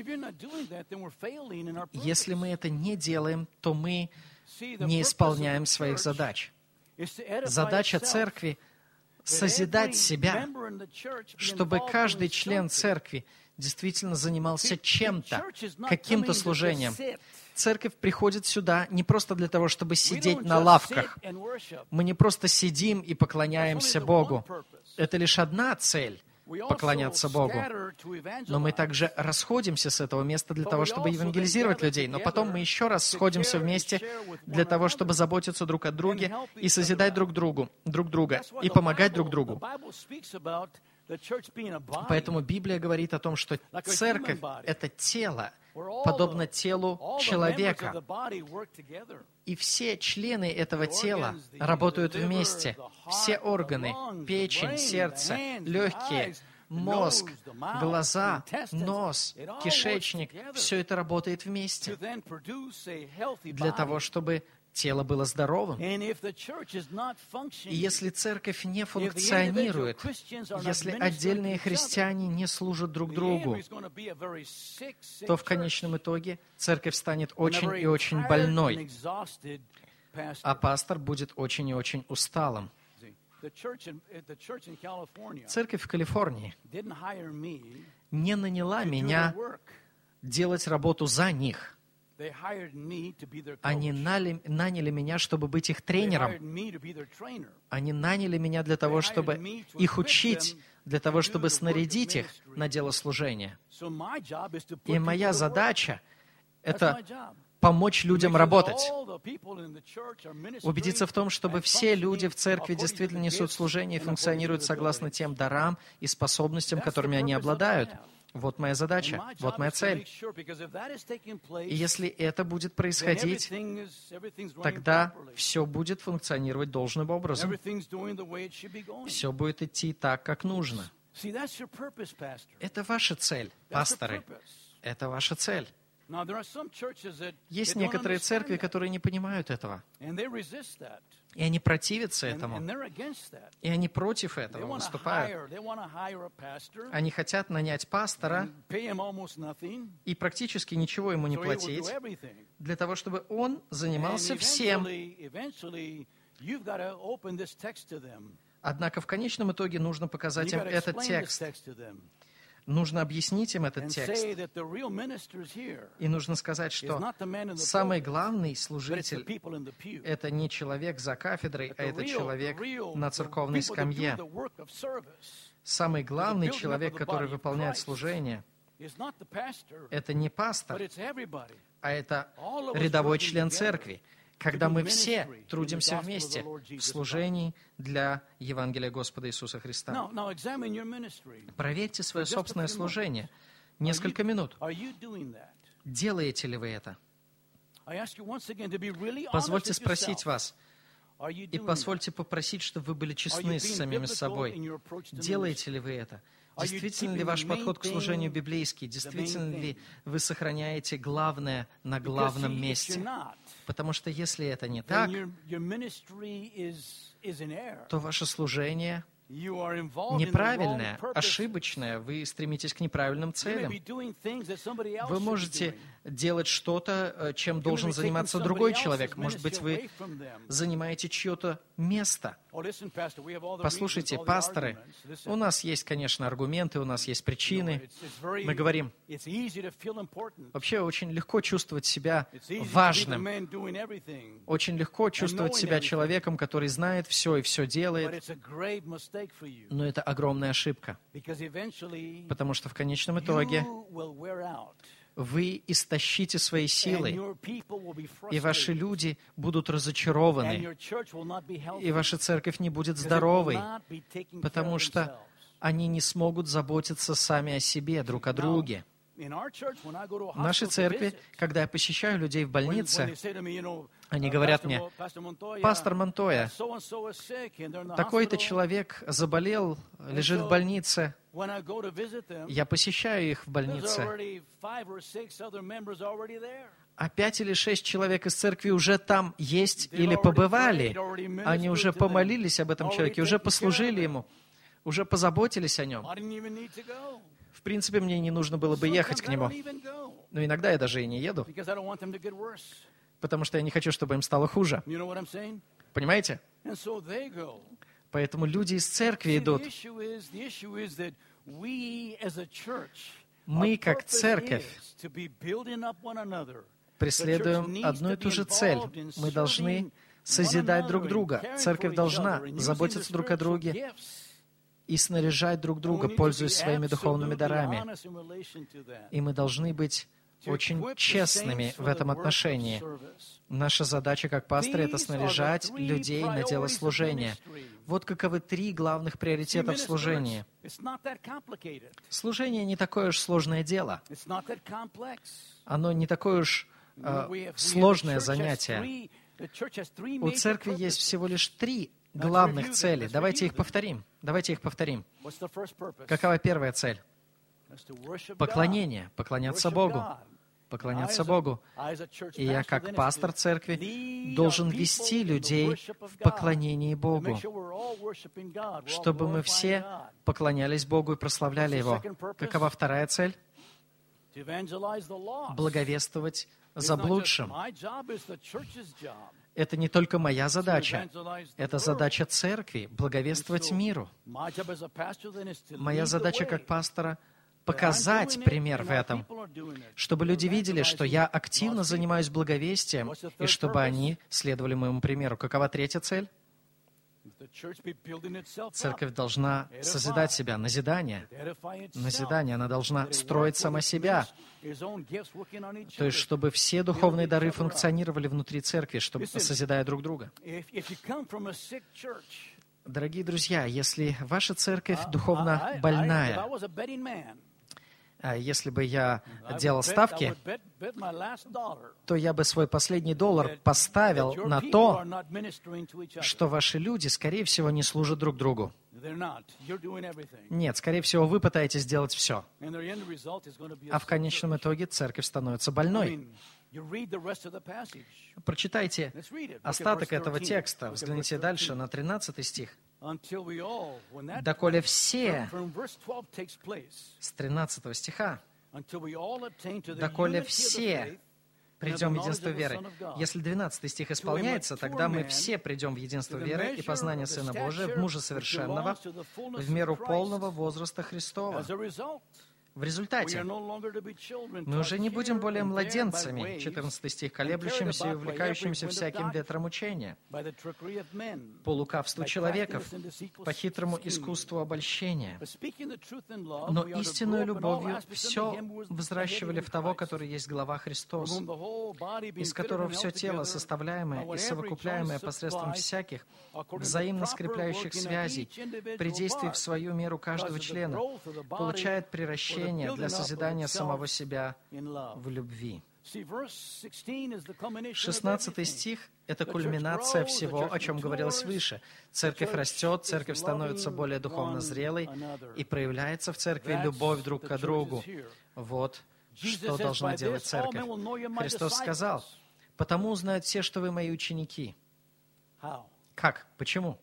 Speaker 1: Если мы это не делаем, то мы не исполняем своих задач. Задача церкви — созидать себя, чтобы каждый член церкви действительно занимался чем-то, каким-то служением. Церковь приходит сюда не просто для того, чтобы сидеть на лавках. Мы не просто сидим и поклоняемся Богу. Это лишь одна цель — поклоняться Богу. Но мы также расходимся с этого места для того, чтобы евангелизировать людей. Но потом мы еще раз сходимся вместе для того, чтобы заботиться друг о друге и созидать друг другу, друг друга, и помогать друг другу. Поэтому Библия говорит о том, что церковь — это тело, подобно телу человека. И все члены этого тела работают вместе. Все органы, печень, сердце, легкие, мозг, глаза, нос, кишечник — все это работает вместе для того, чтобы тело было здоровым. И если церковь не функционирует, если отдельные христиане не служат друг другу, то в конечном итоге церковь станет очень и очень больной, а пастор будет очень и очень усталым. Церковь в Калифорнии не наняла меня делать работу за них. Они наняли меня, чтобы быть их тренером. Они наняли меня для того, чтобы их учить, для того, чтобы снарядить их на дело служения. И моя задача — это помочь людям работать. Убедиться в том, чтобы все люди в церкви действительно несут служение и функционируют согласно тем дарам и способностям, которыми они обладают. Вот моя задача, вот моя цель. И если это будет происходить, тогда все будет функционировать должным образом. Все будет идти так, как нужно. Это ваша цель, пасторы. Это ваша цель. Есть некоторые церкви, которые не понимают этого. И они противятся этому. И они против этого выступают. Они хотят нанять пастора и практически ничего ему не платить, для того, чтобы он занимался всем. Однако в конечном итоге нужно показать им этот текст. Нужно объяснить им этот текст. И нужно сказать, что самый главный служитель — это не человек за кафедрой, а это человек на церковной скамье. Самый главный человек, который выполняет служение, это не пастор, а это рядовой член церкви, когда мы все трудимся вместе в служении для Евангелия Господа Иисуса Христа. Проверьте свое собственное служение. Несколько минут. Делаете ли вы это? Позвольте спросить вас, и позвольте попросить, чтобы вы были честны с самими собой. Делаете ли вы это? Действительно ли ваш подход к служению библейский? Действительно ли вы сохраняете главное на главном месте? Потому что если это не так, то ваше служение неправильное, ошибочное, вы стремитесь к неправильным целям. Вы можете делать что-то, чем должен заниматься другой человек. Может быть, вы занимаете чье-то место. Послушайте, пасторы, у нас есть, конечно, аргументы, у нас есть причины. Мы говорим, вообще очень легко чувствовать себя важным. Очень легко чувствовать себя человеком, который знает все и все делает. Но это огромная ошибка. Потому что в конечном итоге вы истощите свои силы, и ваши люди будут разочарованы, и ваша церковь не будет здоровой, потому что они не смогут заботиться сами о себе, друг о друге. В нашей церкви, когда я посещаю людей в больнице, они говорят мне: «Пастор Монтоя, такой-то человек заболел, лежит в больнице». Я посещаю их в больнице, а пять или шесть человек из церкви уже там есть или побывали. Они уже помолились об этом человеке, уже послужили ему, уже позаботились о нем. В принципе, мне не нужно было бы ехать к нему. Но иногда я даже и не еду, потому что я не хочу, чтобы им стало хуже. Понимаете? Поэтому люди из церкви идут. Мы, как церковь, преследуем одну и ту же цель. Мы должны созидать друг друга. Церковь должна заботиться друг о друге и снаряжать друг друга, пользуясь своими духовными дарами. И мы должны быть очень честными в этом отношении. Наша задача как пастыря — это снаряжать людей на дело служения. Вот каковы три главных приоритета в служении. Служение не такое уж сложное дело. Оно не такое уж э, сложное занятие. У церкви есть всего лишь три главных цели. Давайте их повторим. Давайте их повторим. Какова первая цель? Поклонение. Поклоняться Богу. Поклоняться Богу. И я, как пастор церкви, должен вести людей в поклонении Богу, чтобы мы все поклонялись Богу и прославляли Его. Какова вторая цель? Благовествовать заблудшим. Это не только моя задача, это задача церкви — благовествовать миру. Моя задача как пастора — показать пример в этом, чтобы люди видели, что я активно занимаюсь благовестием, и чтобы они следовали моему примеру. Какова третья цель? Церковь должна созидать себя, назидание. Назидание, она должна строить сама себя. То есть, чтобы все духовные дары функционировали внутри церкви, чтобы созидая друг друга. Дорогие друзья, если ваша церковь духовно больная, если бы я делал ставки, то я бы свой последний доллар поставил на то, что ваши люди, скорее всего, не служат друг другу. Нет, скорее всего, вы пытаетесь сделать все. А в конечном итоге церковь становится больной. Прочитайте остаток этого текста. Взгляните дальше на тринадцатый стих. «Доколе все», с тринадцатого стиха, «доколе все придем в единство веры». Если двенадцатый стих исполняется, тогда мы все придем в единство веры и познание Сына Божия, в мужа совершенного, в меру полного возраста Христова. В результате мы уже не будем более младенцами, четырнадцатый стих, колеблющимися и увлекающимися всяким ветром учения, по лукавству человеков, по хитрому искусству обольщения. Но истинную любовью все взращивали в того, который есть глава Христос, из которого все тело, составляемое и совокупляемое посредством всяких взаимно скрепляющих связей, при действии в свою меру каждого члена, получает приращение для созидания самого себя в любви. шестнадцатый стих — это кульминация всего, о чем говорилось выше. Церковь растет, церковь становится более духовно зрелой, и проявляется в церкви любовь друг к другу. Вот что должна делать церковь. Христос сказал: «Потому узнают все, что вы мои ученики». Как? Почему?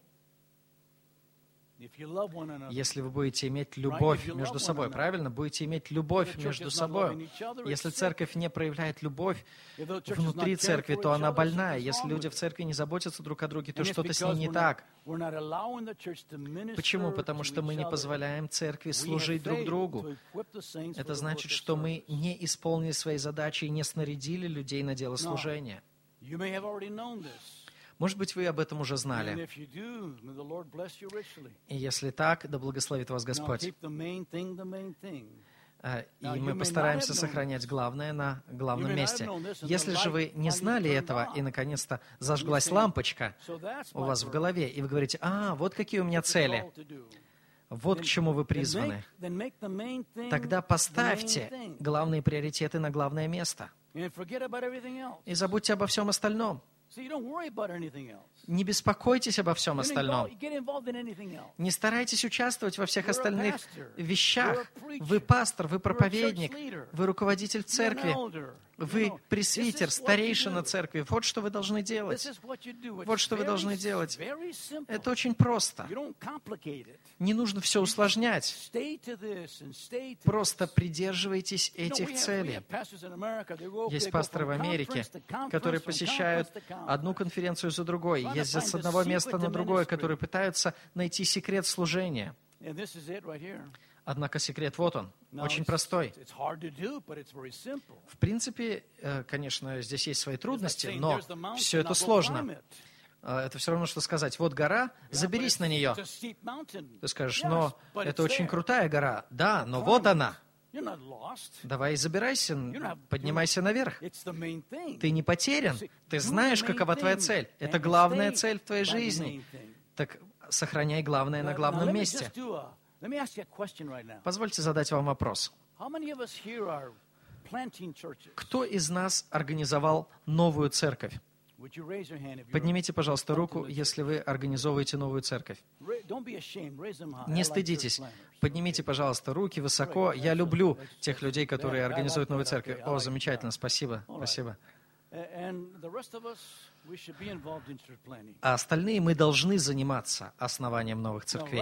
Speaker 1: Если вы будете иметь любовь между собой, правильно? Будете иметь любовь между собой. Если церковь не проявляет любовь внутри церкви, то она больная. Если люди в церкви не заботятся друг о друге, то что-то с ней не так. Почему? Потому что мы не позволяем церкви служить друг другу. Это значит, что мы не исполнили свои задачи и не снарядили людей на дело служения. Может быть, вы об этом уже знали. И если так, да благословит вас Господь. И мы постараемся сохранять главное на главном месте. Если же вы не знали этого, и, наконец-то, зажглась лампочка у вас в голове, и вы говорите, а, вот какие у меня цели, вот к чему вы призваны, тогда поставьте главные приоритеты на главное место и забудьте обо всем остальном. Не беспокойтесь обо всем остальном. Не старайтесь участвовать во всех остальных вещах. Вы пастор, вы проповедник, вы руководитель церкви, вы пресвитер, старейшина церкви. Вот что вы должны делать. Вот что вы должны делать. Это очень просто. Не нужно все усложнять. Просто придерживайтесь этих целей. Есть пасторы в Америке, которые посещают одну конференцию за другой, ездят с одного места на другое, которые пытаются найти секрет служения. Однако секрет вот он, очень простой. В принципе, конечно, здесь есть свои трудности, но все это сложно. Это все равно, что сказать, вот гора, заберись на нее. Ты скажешь, но это очень крутая гора. Да, но вот она. Давай забирайся, поднимайся наверх. Ты не потерян. Ты знаешь, какова твоя цель. Это главная цель в твоей жизни. Так сохраняй главное на главном месте. Позвольте задать вам вопрос. Кто из нас организовал новую церковь? Поднимите, пожалуйста, руку, если вы организовываете новую церковь. Не стыдитесь. Поднимите, пожалуйста, руки высоко. Я люблю тех людей, которые организуют новую церковь. О, замечательно, спасибо, спасибо. А остальные мы должны заниматься основанием новых церквей.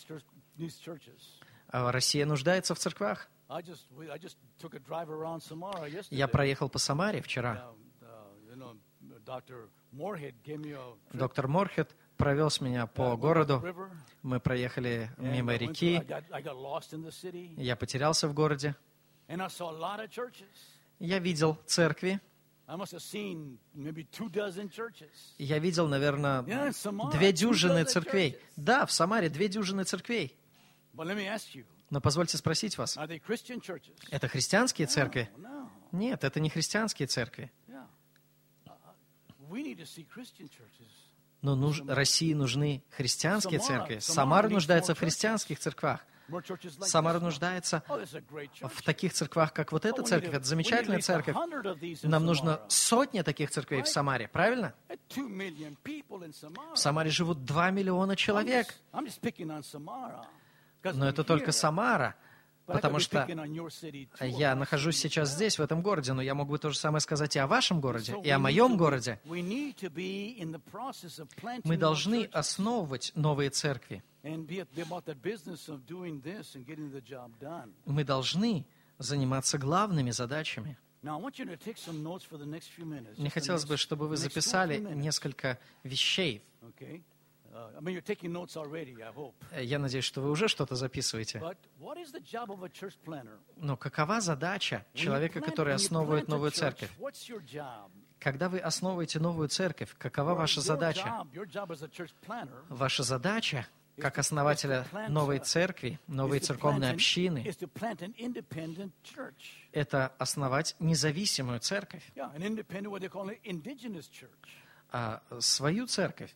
Speaker 1: Россия нуждается в церквах. Я проехал по Самаре вчера. Доктор Морхед провез меня по городу. Мы проехали мимо реки. Я потерялся в городе. Я видел церкви. Я видел, наверное, две дюжины церквей. Да, в Самаре две дюжины церквей. Но позвольте спросить вас, это христианские церкви? Нет, это не христианские церкви. Но нуж... России нужны христианские церкви. Самара нуждается в христианских церквах. Самара нуждается в таких церквах, как вот эта церковь. Это замечательная церковь. Нам нужно сотни таких церквей в Самаре, правильно? В Самаре живут два миллиона человек. Но это только Самара. Потому что я нахожусь сейчас здесь, в этом городе, но я мог бы то же самое сказать и о вашем городе, и о моем городе. Мы должны основывать новые церкви. Мы должны заниматься главными задачами. Мне хотелось бы, чтобы вы записали несколько вещей. Я надеюсь, что вы уже что-то записываете. Но какова задача человека, который основывает новую церковь? Когда вы основываете новую церковь, какова ваша задача? Ваша задача, как основателя новой церкви, новой церковной общины, это основать независимую церковь, а свою церковь.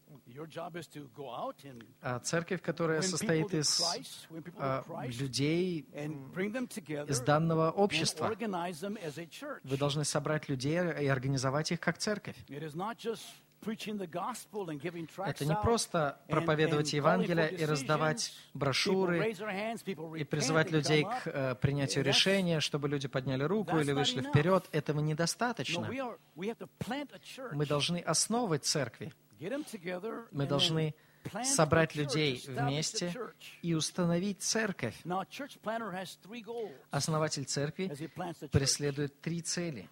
Speaker 1: А церковь, которая состоит из а, людей из данного общества. Вы должны собрать людей и организовать их как церковь. Это не просто проповедовать Евангелие и раздавать брошюры и призывать людей к э, принятию решения, чтобы люди подняли руку или вышли вперед. Этого недостаточно. Мы должны основывать церкви. Мы должны собрать людей вместе и установить церковь. Основатель церкви преследует три цели.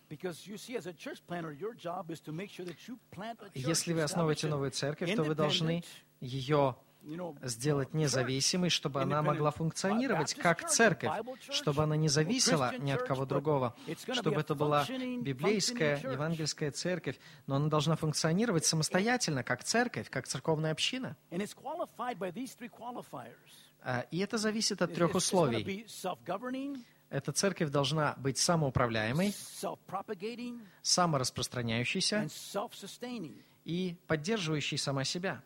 Speaker 1: Если вы основываете новую церковь, то вы должны ее сделать независимой, чтобы она могла функционировать как церковь, чтобы она не зависела ни от кого другого, чтобы это была библейская, евангельская церковь, но она должна функционировать самостоятельно, как церковь, как церковная община. И это зависит от трех условий. Эта церковь должна быть самоуправляемой, самораспространяющейся и поддерживающей сама себя.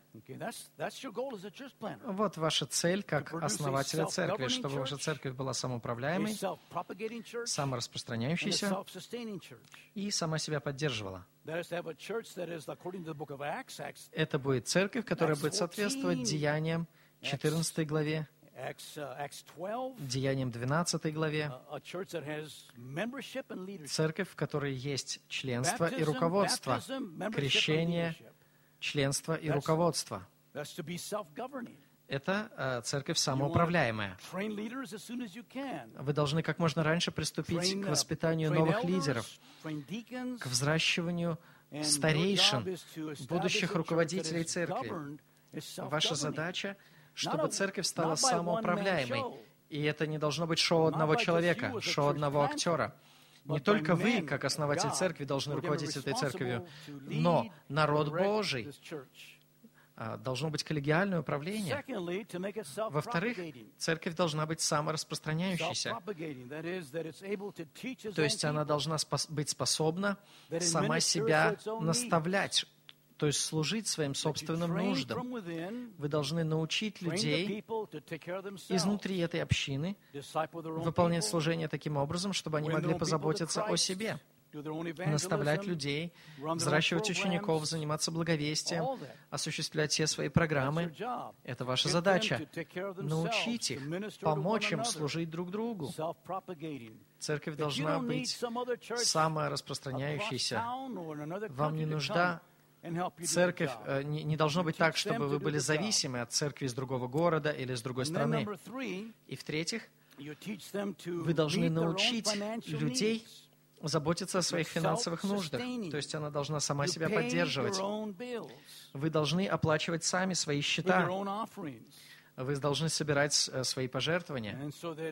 Speaker 1: Вот ваша цель как основателя церкви, чтобы ваша церковь была самоуправляемой, самораспространяющейся и сама себя поддерживала. Это будет церковь, которая будет соответствовать деяниям четырнадцатой главе, Деяниям двенадцатой главе, церковь, в которой есть членство и руководство, крещение, членство и руководство. Это э, церковь самоуправляемая. Вы должны как можно раньше приступить к воспитанию новых лидеров, к взращиванию старейшин, будущих руководителей церкви. Ваша задача — чтобы церковь стала самоуправляемой. И это не должно быть шоу одного человека, шоу одного актера. Не только вы, как основатель церкви, должны руководить этой церковью, но народ Божий. Должно быть коллегиальное управление. Во-вторых, церковь должна быть самораспространяющейся. То есть она должна быть способна сама себя наставлять, то есть служить своим собственным нуждам. Вы должны научить людей изнутри этой общины выполнять служение таким образом, чтобы они могли позаботиться о себе, наставлять людей, взращивать учеников, заниматься благовестием, осуществлять все свои программы. Это ваша задача. Научить их, помочь им служить друг другу. Церковь должна быть самораспространяющейся. Вам не нужна Церковь, э, не, не должно быть так, чтобы вы были зависимы от церкви из другого города или из другой страны. И в-третьих, вы должны научить людей заботиться о своих финансовых нуждах. То есть она должна сама себя поддерживать. Вы должны оплачивать сами свои счета. Вы должны собирать свои пожертвования.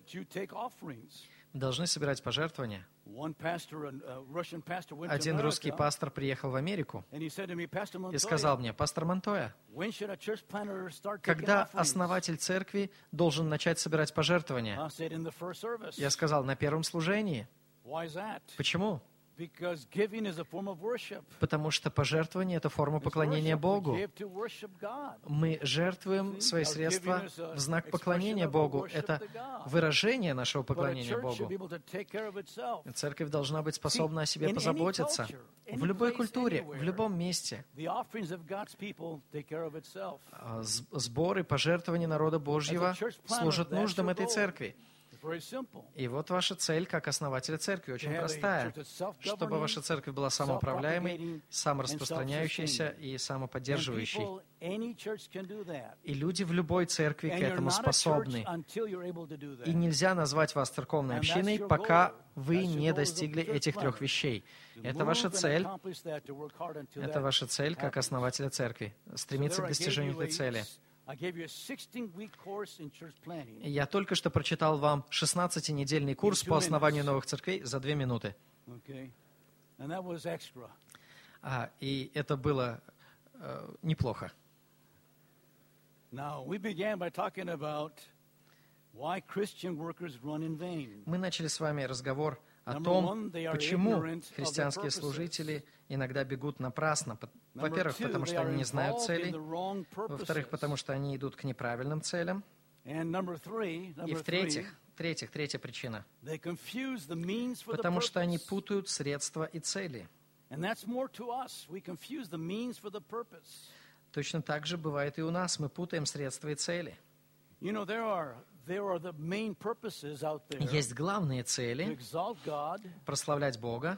Speaker 1: Должны собирать пожертвования. Один русский пастор приехал в Америку и сказал мне: «Пастор Монтоя, когда основатель церкви должен начать собирать пожертвования?» Я сказал: «На первом служении». Почему? Потому что пожертвование — это форма поклонения Богу. Мы жертвуем свои средства в знак поклонения Богу. Это выражение нашего поклонения Богу. Церковь должна быть способна о себе позаботиться. В любой культуре, в любом месте. Сборы, пожертвования народа Божьего служат нуждам этой церкви. И вот ваша цель как основателя церкви очень простая, чтобы ваша церковь была самоуправляемой, самораспространяющейся и самоподдерживающей. И люди в любой церкви к этому способны. И нельзя назвать вас церковной общиной, пока вы не достигли этих трех вещей. Это ваша цель. Это ваша цель как основателя церкви. Стремиться к достижению этой цели. Я только что прочитал вам шестнадцатинедельный курс по основанию новых церквей за две минуты. А, и это было э, неплохо. Мы начали с вами разговор о том, почему христианские служители иногда бегут напрасно. Во-первых, потому что они не знают целей. Во-вторых, потому что они идут к неправильным целям. И в-третьих, третьих, третья причина. Потому что они путают средства и цели. Точно так же бывает и у нас. Мы путаем средства и цели. Есть главные цели — прославлять Бога,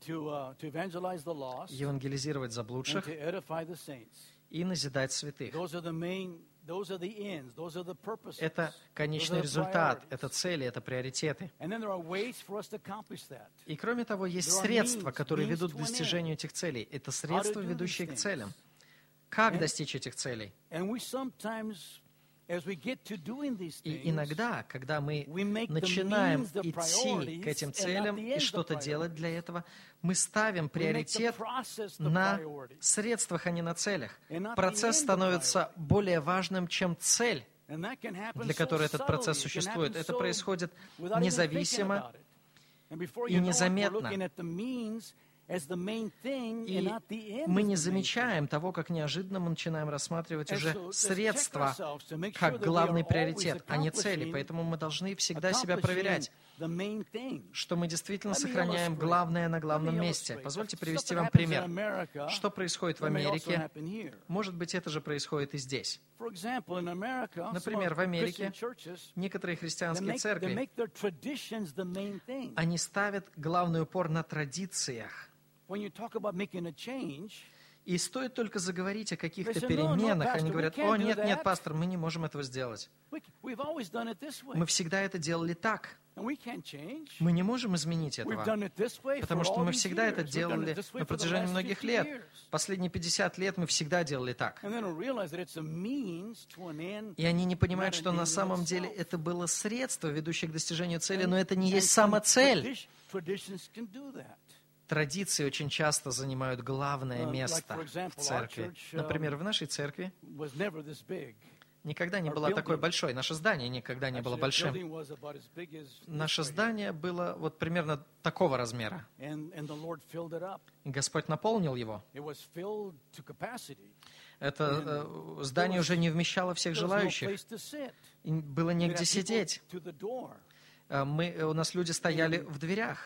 Speaker 1: евангелизировать заблудших и назидать святых. Это конечный результат, это цели, это приоритеты. И кроме того, есть средства, которые ведут к достижению этих целей. Это средства, ведущие к целям. Как достичь этих целей? И иногда, когда мы начинаем идти к этим целям и что-то делать для этого, мы ставим приоритет на средствах, а не на целях. Процесс становится более важным, чем цель для которой этот процесс существует. Это происходит независимо и незаметно. И мы не замечаем того, как неожиданно мы начинаем рассматривать уже средства как главный приоритет, а не цели. Поэтому мы должны всегда себя проверять, что мы действительно сохраняем главное на главном месте. Позвольте привести вам пример. Что происходит в Америке? Может быть, это же происходит и здесь. Например, в Америке некоторые христианские церкви, они ставят главный упор на традициях. И стоит только заговорить о каких-то переменах, они говорят: «О, нет, нет, пастор, мы не можем этого сделать. Мы всегда это делали так. Мы не можем изменить этого, потому что мы всегда это делали на протяжении многих лет. Последние пятьдесят лет мы всегда делали так». И они не понимают, что на самом деле это было средство, ведущее к достижению цели, но это не есть сама цель. Традиции очень часто занимают главное место в церкви. Например, в нашей церкви никогда не была такой большой. Наше здание никогда не было большим. Наше здание было вот примерно такого размера. И Господь наполнил его. Это э, здание уже не вмещало всех желающих. И было негде сидеть. Мы, у нас люди стояли в дверях.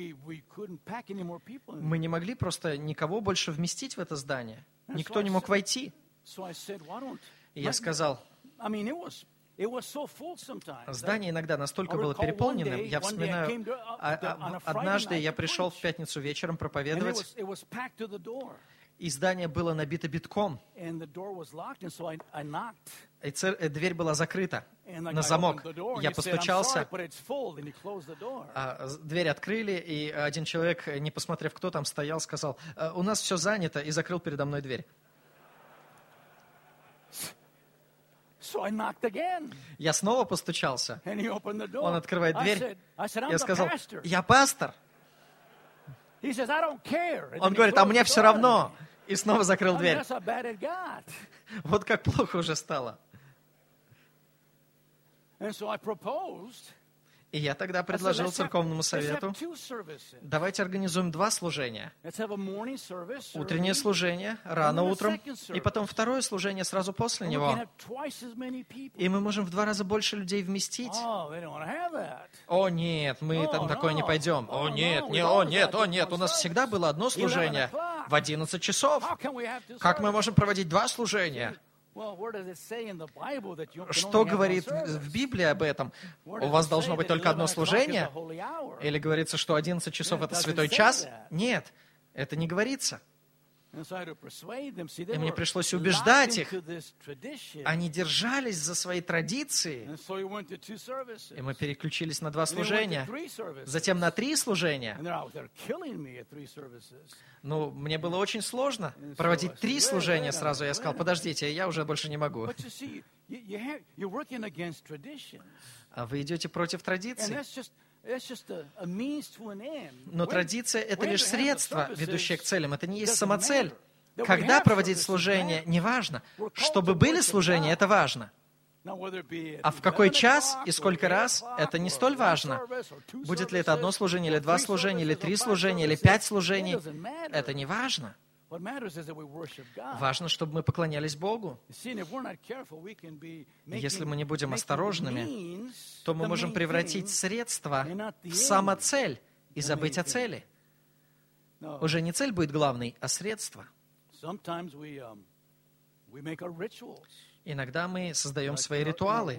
Speaker 1: Мы не могли просто никого больше вместить в это здание. Никто не мог войти. И я сказал, здание иногда настолько было переполненным, я вспоминаю, однажды я пришел в пятницу вечером проповедовать, и здание было набито битком. И цер... дверь была закрыта на замок. Я постучался, а дверь открыли, и один человек, не посмотрев, кто там стоял, сказал: «У нас все занято», и закрыл передо мной дверь. Я снова постучался. Он открывает дверь. Я сказал: «Я пастор». Он говорит: «А мне все равно». И снова закрыл дверь. Вот как плохо уже стало. И я тогда предложил церковному совету: давайте организуем два служения. Утреннее служение рано утром, и потом второе служение сразу после него. И мы можем в два раза больше людей вместить. О, нет, мы там такое не пойдем. О, нет, не, о, нет, о, нет. У нас всегда было одно служение в одиннадцать часов. Как мы можем проводить два служения? Что говорит в Библии об этом? У вас должно быть только одно служение? Или говорится, что одиннадцать часов — это святой час? Нет, это не говорится. И мне пришлось убеждать их. Они держались за свои традиции. И мы переключились на два служения. Затем на три служения. Ну, мне было очень сложно проводить три служения сразу. Я сказал: подождите, я уже больше не могу. А вы идете против традиции. Но традиция — это лишь средство, ведущее к целям. Это не есть самоцель. Когда проводить служение, не важно. Чтобы были служения, это важно. А в какой час и сколько раз, это не столь важно. Будет ли это одно служение, или два служения, или три служения, или пять служений, это не важно. Важно, чтобы мы поклонялись Богу. Если мы не будем осторожными, то мы можем превратить средства в самоцель и забыть о цели. Уже не цель будет главной, а средство. Иногда мы создаем свои ритуалы.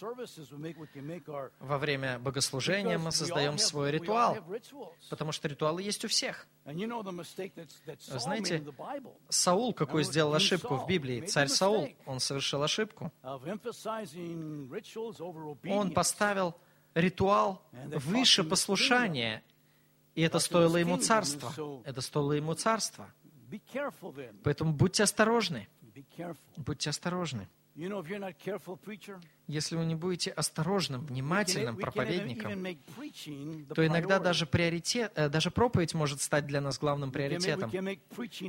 Speaker 1: Во время богослужения мы создаем свой ритуал, потому что ритуалы есть у всех. Знаете, Саул какую сделал ошибку в Библии? Царь Саул, он совершил ошибку. Он поставил ритуал выше послушания, и это стоило ему царства. Это стоило ему царства. Поэтому будьте осторожны. Будьте осторожны. Если вы не будете осторожным, внимательным проповедником, то иногда даже приоритет, даже проповедь может стать для нас главным приоритетом.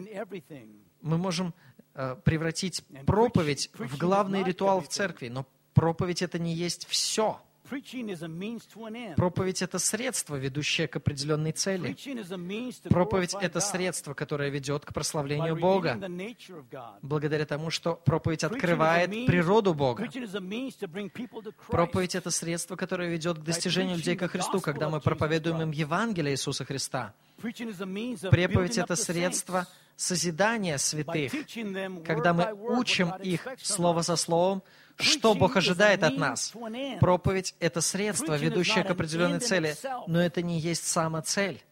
Speaker 1: Мы можем превратить проповедь в главный ритуал в церкви, но проповедь — это не есть все. Проповедь — это средство, ведущее к определенной цели. Проповедь — это средство, которое ведет к прославлению Бога, благодаря тому, что проповедь открывает природу Бога. Проповедь — это средство, которое ведет к достижению людей ко Христу, когда мы проповедуем им Евангелие Иисуса Христа. Проповедь — это средство созидания святых, когда мы учим их слово за словом, что Бог ожидает от нас. Проповедь — это средство, ведущее к определенной цели, но это не есть сама цель.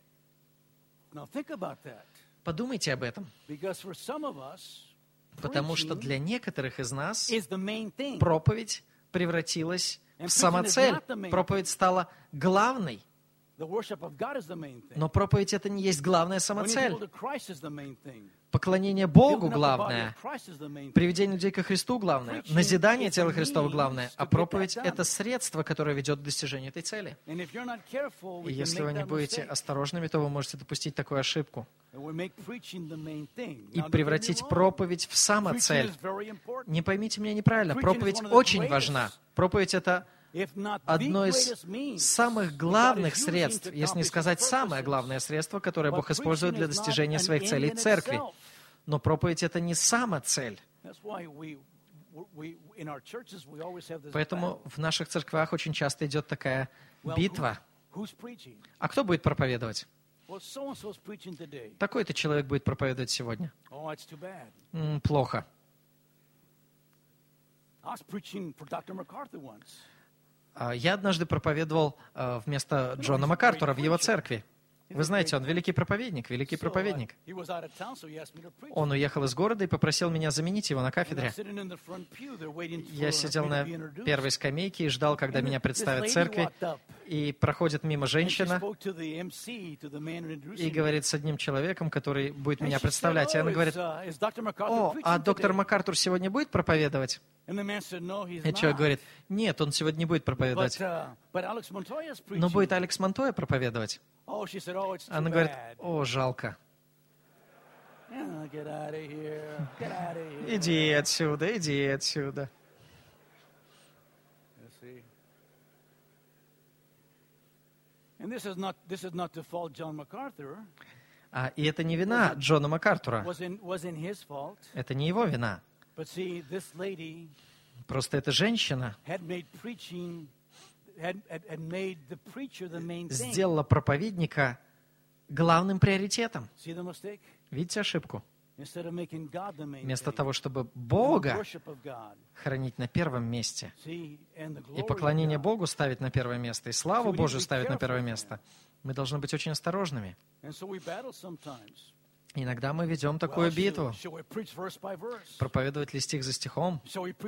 Speaker 1: Подумайте об этом. Потому что для некоторых из нас проповедь превратилась в самоцель. Проповедь стала главной. Но проповедь — это не есть главная самоцель. Поклонение Богу главное, приведение людей ко Христу главное, назидание тела Христова главное, а проповедь — это средство, которое ведет к достижению этой цели. И если вы не будете осторожными, то вы можете допустить такую ошибку и превратить проповедь в самоцель. Не поймите меня неправильно, проповедь очень важна. Проповедь — это одно из самых главных средств, если не сказать самое главное средство, которое Бог использует для достижения своих целей церкви. Но проповедь — это не сама цель. Поэтому в наших церквях очень часто идет такая битва. А кто будет проповедовать? Такой-то человек будет проповедовать сегодня. М, плохо. Я однажды проповедовал вместо Джона МакАртура в его церкви. Вы знаете, он великий проповедник, великий проповедник. Он уехал из города и попросил меня заменить его на кафедре. Я сидел на первой скамейке и ждал, когда меня представят церкви. И проходит мимо женщина и говорит с одним человеком, который будет меня представлять. И она говорит: «О, а доктор МакАртур сегодня будет проповедовать?» И человек говорит: «Нет, он сегодня не будет проповедовать. Но будет Алекс Монтоя проповедовать». Она говорит: «О, жалко. Иди отсюда, иди отсюда». А, и это не вина Джона МакАртура. Это не его вина. Просто эта женщина сделала проповедника главным приоритетом. Видите ошибку? Вместо того, чтобы Бога хранить на первом месте, и поклонение Богу ставить на первое место, и славу Божию ставить на первое место, мы должны быть очень осторожными. Иногда мы ведем такую битву. Проповедовать ли стих за стихом?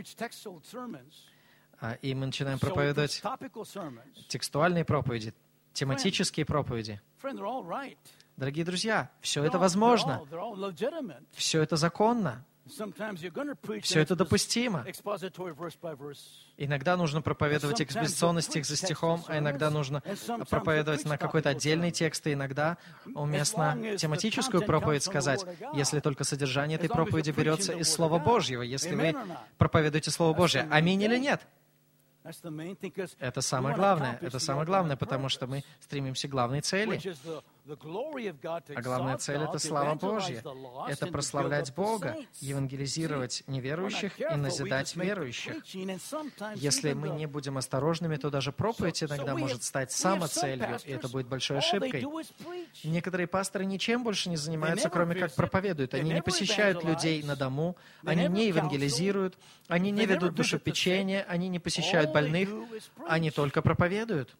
Speaker 1: И мы начинаем проповедовать текстуальные проповеди, тематические проповеди. Дорогие друзья, все это возможно. Все это законно. Все это допустимо. Иногда нужно проповедовать экспозиционный стих за стихом, а иногда нужно проповедовать на какой-то отдельный текст, и иногда уместно тематическую проповедь сказать, если только содержание этой проповеди берется из Слова Божьего, если вы проповедуете Слово Божье. Аминь или нет? Это самое главное. Это самое главное, потому что мы стремимся к главной цели. А главная цель — это слава Божья. Это прославлять Бога, евангелизировать неверующих и назидать верующих. Если мы не будем осторожными, то даже проповедь иногда может стать самоцелью, и это будет большой ошибкой. Некоторые пасторы ничем больше не занимаются, кроме как проповедуют. Они не посещают людей на дому, они не евангелизируют, они не ведут душепечение, они не посещают больных, они только проповедуют.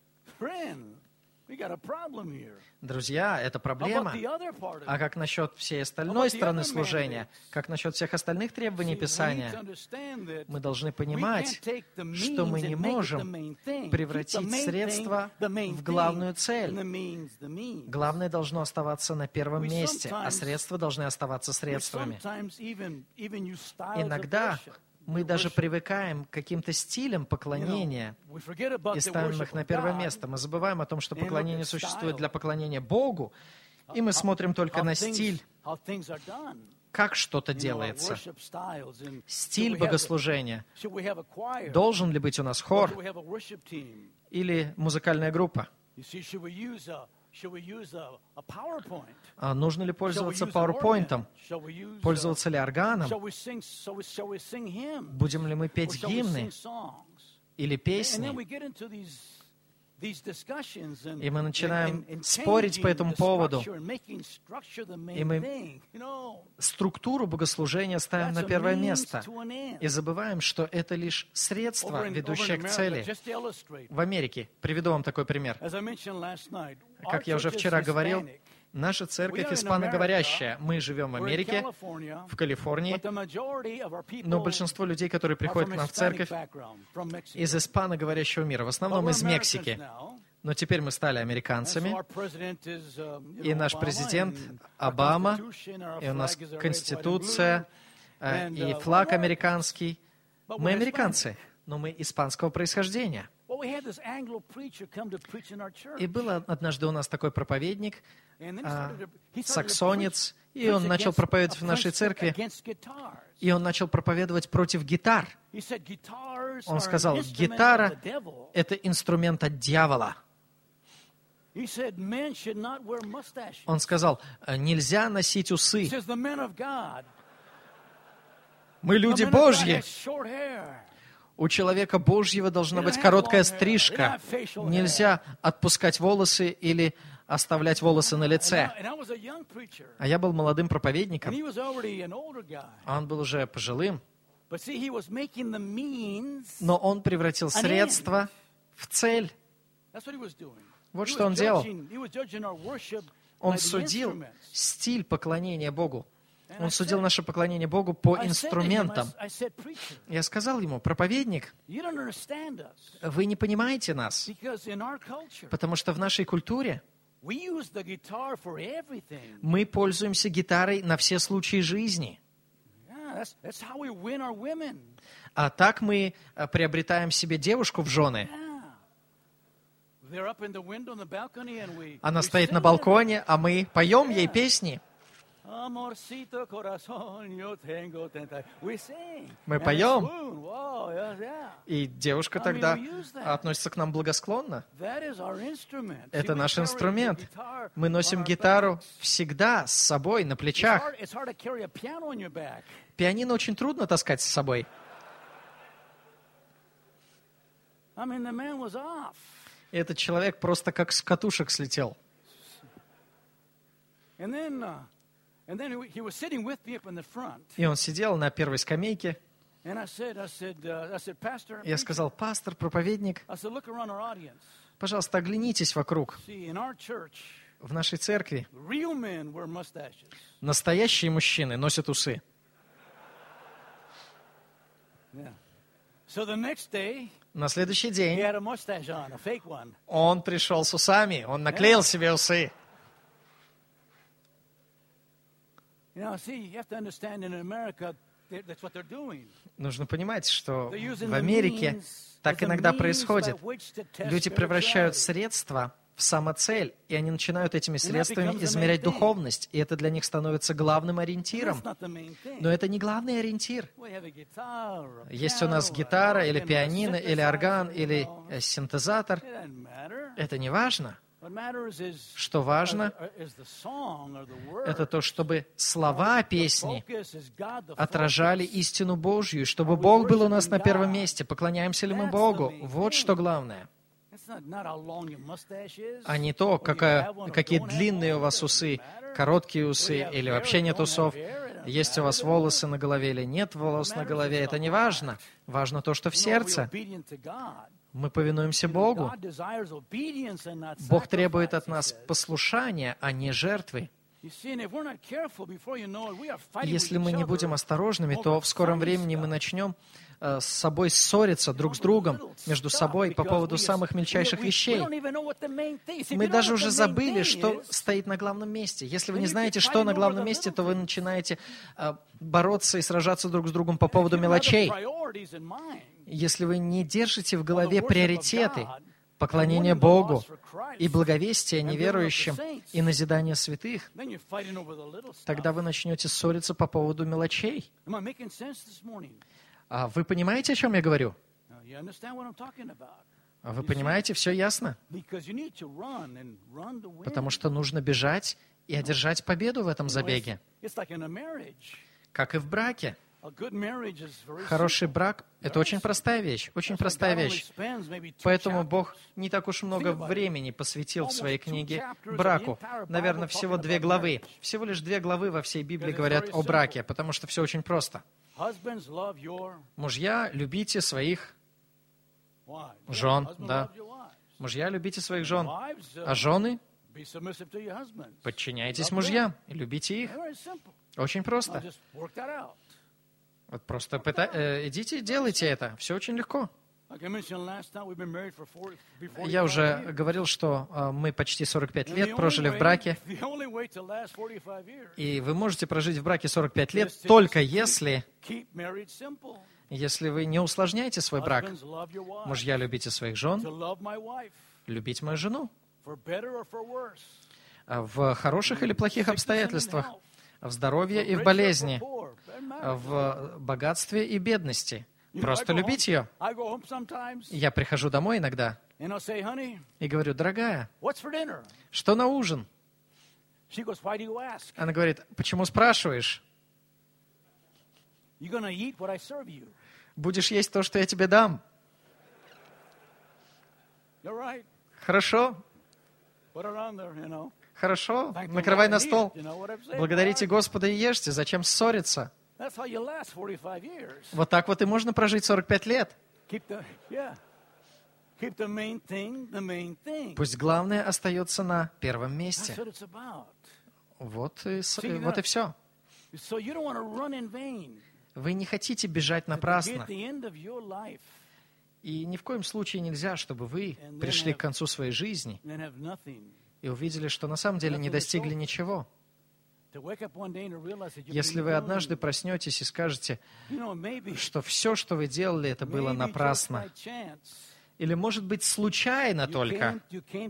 Speaker 1: Друзья, это проблема. А как насчет всей остальной стороны служения? Как насчет всех остальных требований Писания? Мы должны понимать, что мы не можем превратить средства в главную цель. Главное должно оставаться на первом месте, а средства должны оставаться средствами. Иногда мы даже привыкаем к каким-то стилям поклонения и ставим их на первое место. Мы забываем о том, что поклонение существует для поклонения Богу, и мы смотрим только на стиль, как что-то делается. Стиль богослужения. Должен ли быть у нас хор или музыкальная группа? А нужно ли пользоваться PowerPoint? Пользоваться ли органом? Будем ли мы петь гимны или песни? И мы начинаем спорить по этому поводу. И мы структуру богослужения ставим на первое место. И забываем, что это лишь средство, ведущее к цели. В Америке, приведу вам такой пример. Как я уже вчера говорил, наша церковь испаноговорящая. Мы живем в Америке, в Калифорнии, но большинство людей, которые приходят к нам в церковь, из испаноговорящего мира, в основном из Мексики. Но теперь мы стали американцами, и наш президент Обама, и у нас Конституция, и флаг американский. Мы американцы, но мы испанского происхождения. И был однажды у нас такой проповедник, а, саксонец, и он начал проповедовать в нашей церкви, и он начал проповедовать против гитар. Он сказал, гитара — это инструмент от дьявола. Он сказал, нельзя носить усы. Мы люди Божьи. У человека Божьего должна быть короткая стрижка. Нельзя отпускать волосы или оставлять волосы на лице. А я был молодым проповедником, а он был уже пожилым. Но он превратил средства в цель. Вот что он делал. Он судил стиль поклонения Богу. Он судил наше поклонение Богу по инструментам. Я сказал ему, проповедник, вы не понимаете нас, потому что в нашей культуре мы пользуемся гитарой на все случаи жизни. А так мы приобретаем себе девушку в жены. Она стоит на балконе, а мы поем ей песни. Мы поем, и девушка тогда относится к нам благосклонно. Это наш инструмент. Мы носим гитару всегда с собой на плечах. Пианино очень трудно таскать с собой. И этот человек просто как с катушек слетел. И он сидел на первой скамейке. Я сказал, пастор, проповедник, пожалуйста, оглянитесь вокруг. В нашей церкви настоящие мужчины носят усы. На следующий день он пришел с усами, он наклеил себе усы. Нужно понимать, что в Америке так иногда происходит. Люди превращают средства в самоцель, и они начинают этими средствами измерять духовность, и это для них становится главным ориентиром. Но это не главный ориентир. Есть у нас гитара, или пианино, или орган, или синтезатор. Это не важно. Что важно, это то, чтобы слова песни отражали истину Божью, чтобы Бог был у нас на первом месте. Поклоняемся ли мы Богу? Вот что главное. А не то, какая, какие длинные у вас усы, короткие усы, или вообще нет усов. Есть у вас волосы на голове или нет волос на голове. Это не важно. Важно то, что в сердце. Мы повинуемся Богу. Бог требует от нас послушания, а не жертвы. Если мы не будем осторожными, то в скором времени мы начнем э, с собой ссориться друг с другом, между собой по поводу самых мельчайших вещей. Мы даже уже забыли, что стоит на главном месте. Если вы не знаете, что на главном месте, то вы начинаете э, бороться и сражаться друг с другом по поводу мелочей. Если вы не держите в голове приоритеты, поклонение Богу, и благовестие неверующим, и назидание святых, тогда вы начнете ссориться по поводу мелочей. А вы понимаете, о чем я говорю? Вы понимаете, все ясно? Потому что нужно бежать и одержать победу в этом забеге. Как и в браке. Хороший брак — это очень простая вещь, очень простая вещь. Поэтому Бог не так уж много времени посвятил в своей книге браку. Наверное, всего две главы. Всего лишь две главы во всей Библии говорят о браке, потому что все очень просто. Мужья, любите своих жен, да. Мужья, любите своих жен. А жены, подчиняйтесь мужьям и любите их. Очень просто. Вот просто пыта... э, идите, делайте это. Все очень легко. Я уже говорил, что э, мы почти сорок пять лет прожили в браке. И вы можете прожить в браке сорок пять лет только если, если вы не усложняете свой брак. Мужья, любите своих жен. Любить мою жену. В хороших или плохих обстоятельствах. В здоровье и в болезни, в богатстве и бедности. Просто любить ее. Я прихожу домой иногда и говорю: дорогая, что на ужин? Она говорит: почему спрашиваешь? Будешь есть то, что я тебе дам. Хорошо? Хорошо, накрывай на стол. Благодарите Господа и ешьте. Зачем ссориться? Вот так вот и можно прожить сорок пять лет. Пусть главное остается на первом месте. Вот и, вот и все. Вы не хотите бежать напрасно. И ни в коем случае нельзя, чтобы вы пришли к концу своей жизни и увидели, что на самом деле не достигли ничего. Если вы однажды проснетесь и скажете, что все, что вы делали, это было напрасно, или, может быть, случайно только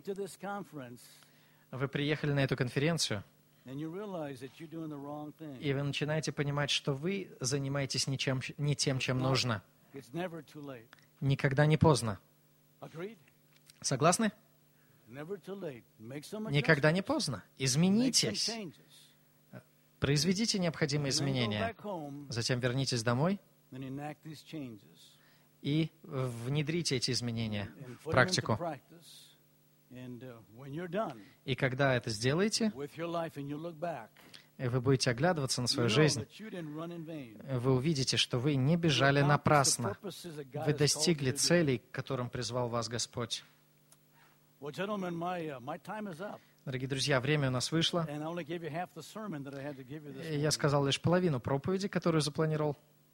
Speaker 1: вы приехали на эту конференцию, и вы начинаете понимать, что вы занимаетесь не, чем, не тем, чем нужно. Никогда не поздно. Согласны? Никогда не поздно. Изменитесь. Произведите необходимые изменения. Затем вернитесь домой и внедрите эти изменения в практику. И когда это сделаете, и вы будете оглядываться на свою жизнь, вы увидите, что вы не бежали напрасно. Вы достигли целей, к которым призвал вас Господь. Дорогие друзья, время у нас вышло. Я сказал лишь половину проповеди, которую запланировал.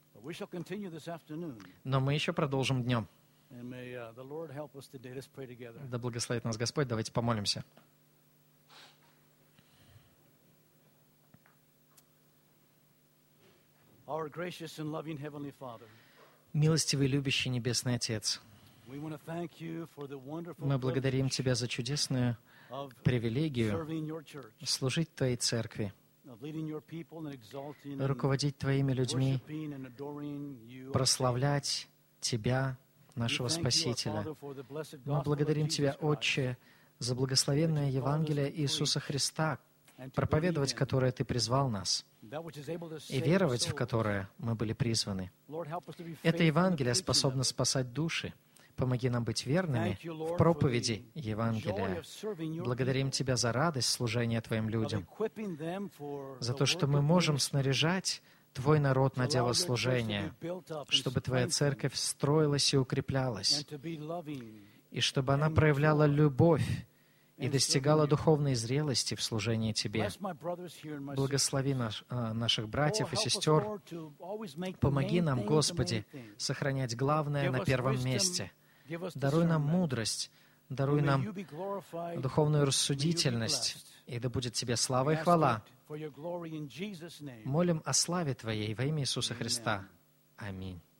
Speaker 1: Но мы еще продолжим днем. Да благословит нас Господь. Давайте помолимся. Милостивый, любящий Небесный Отец, мы благодарим Тебя за чудесную привилегию служить Твоей Церкви, руководить Твоими людьми, прославлять Тебя, нашего Спасителя. Мы благодарим Тебя, Отче, за благословенное Евангелие Иисуса Христа, проповедовать которое Ты призвал нас, и веровать в которое мы были призваны. Это Евангелие способно спасать души. Помоги нам быть верными в проповеди Евангелия. Благодарим Тебя за радость служения Твоим людям, за то, что мы можем снаряжать Твой народ на дело служения, чтобы Твоя церковь строилась и укреплялась, и чтобы она проявляла любовь и достигала духовной зрелости в служении Тебе. Благослови наш, наших братьев и сестер. Помоги нам, Господи, сохранять главное на первом месте. Даруй нам мудрость, даруй нам духовную рассудительность, и да будет Тебе слава и хвала. Молим о славе Твоей во имя Иисуса Христа. Аминь.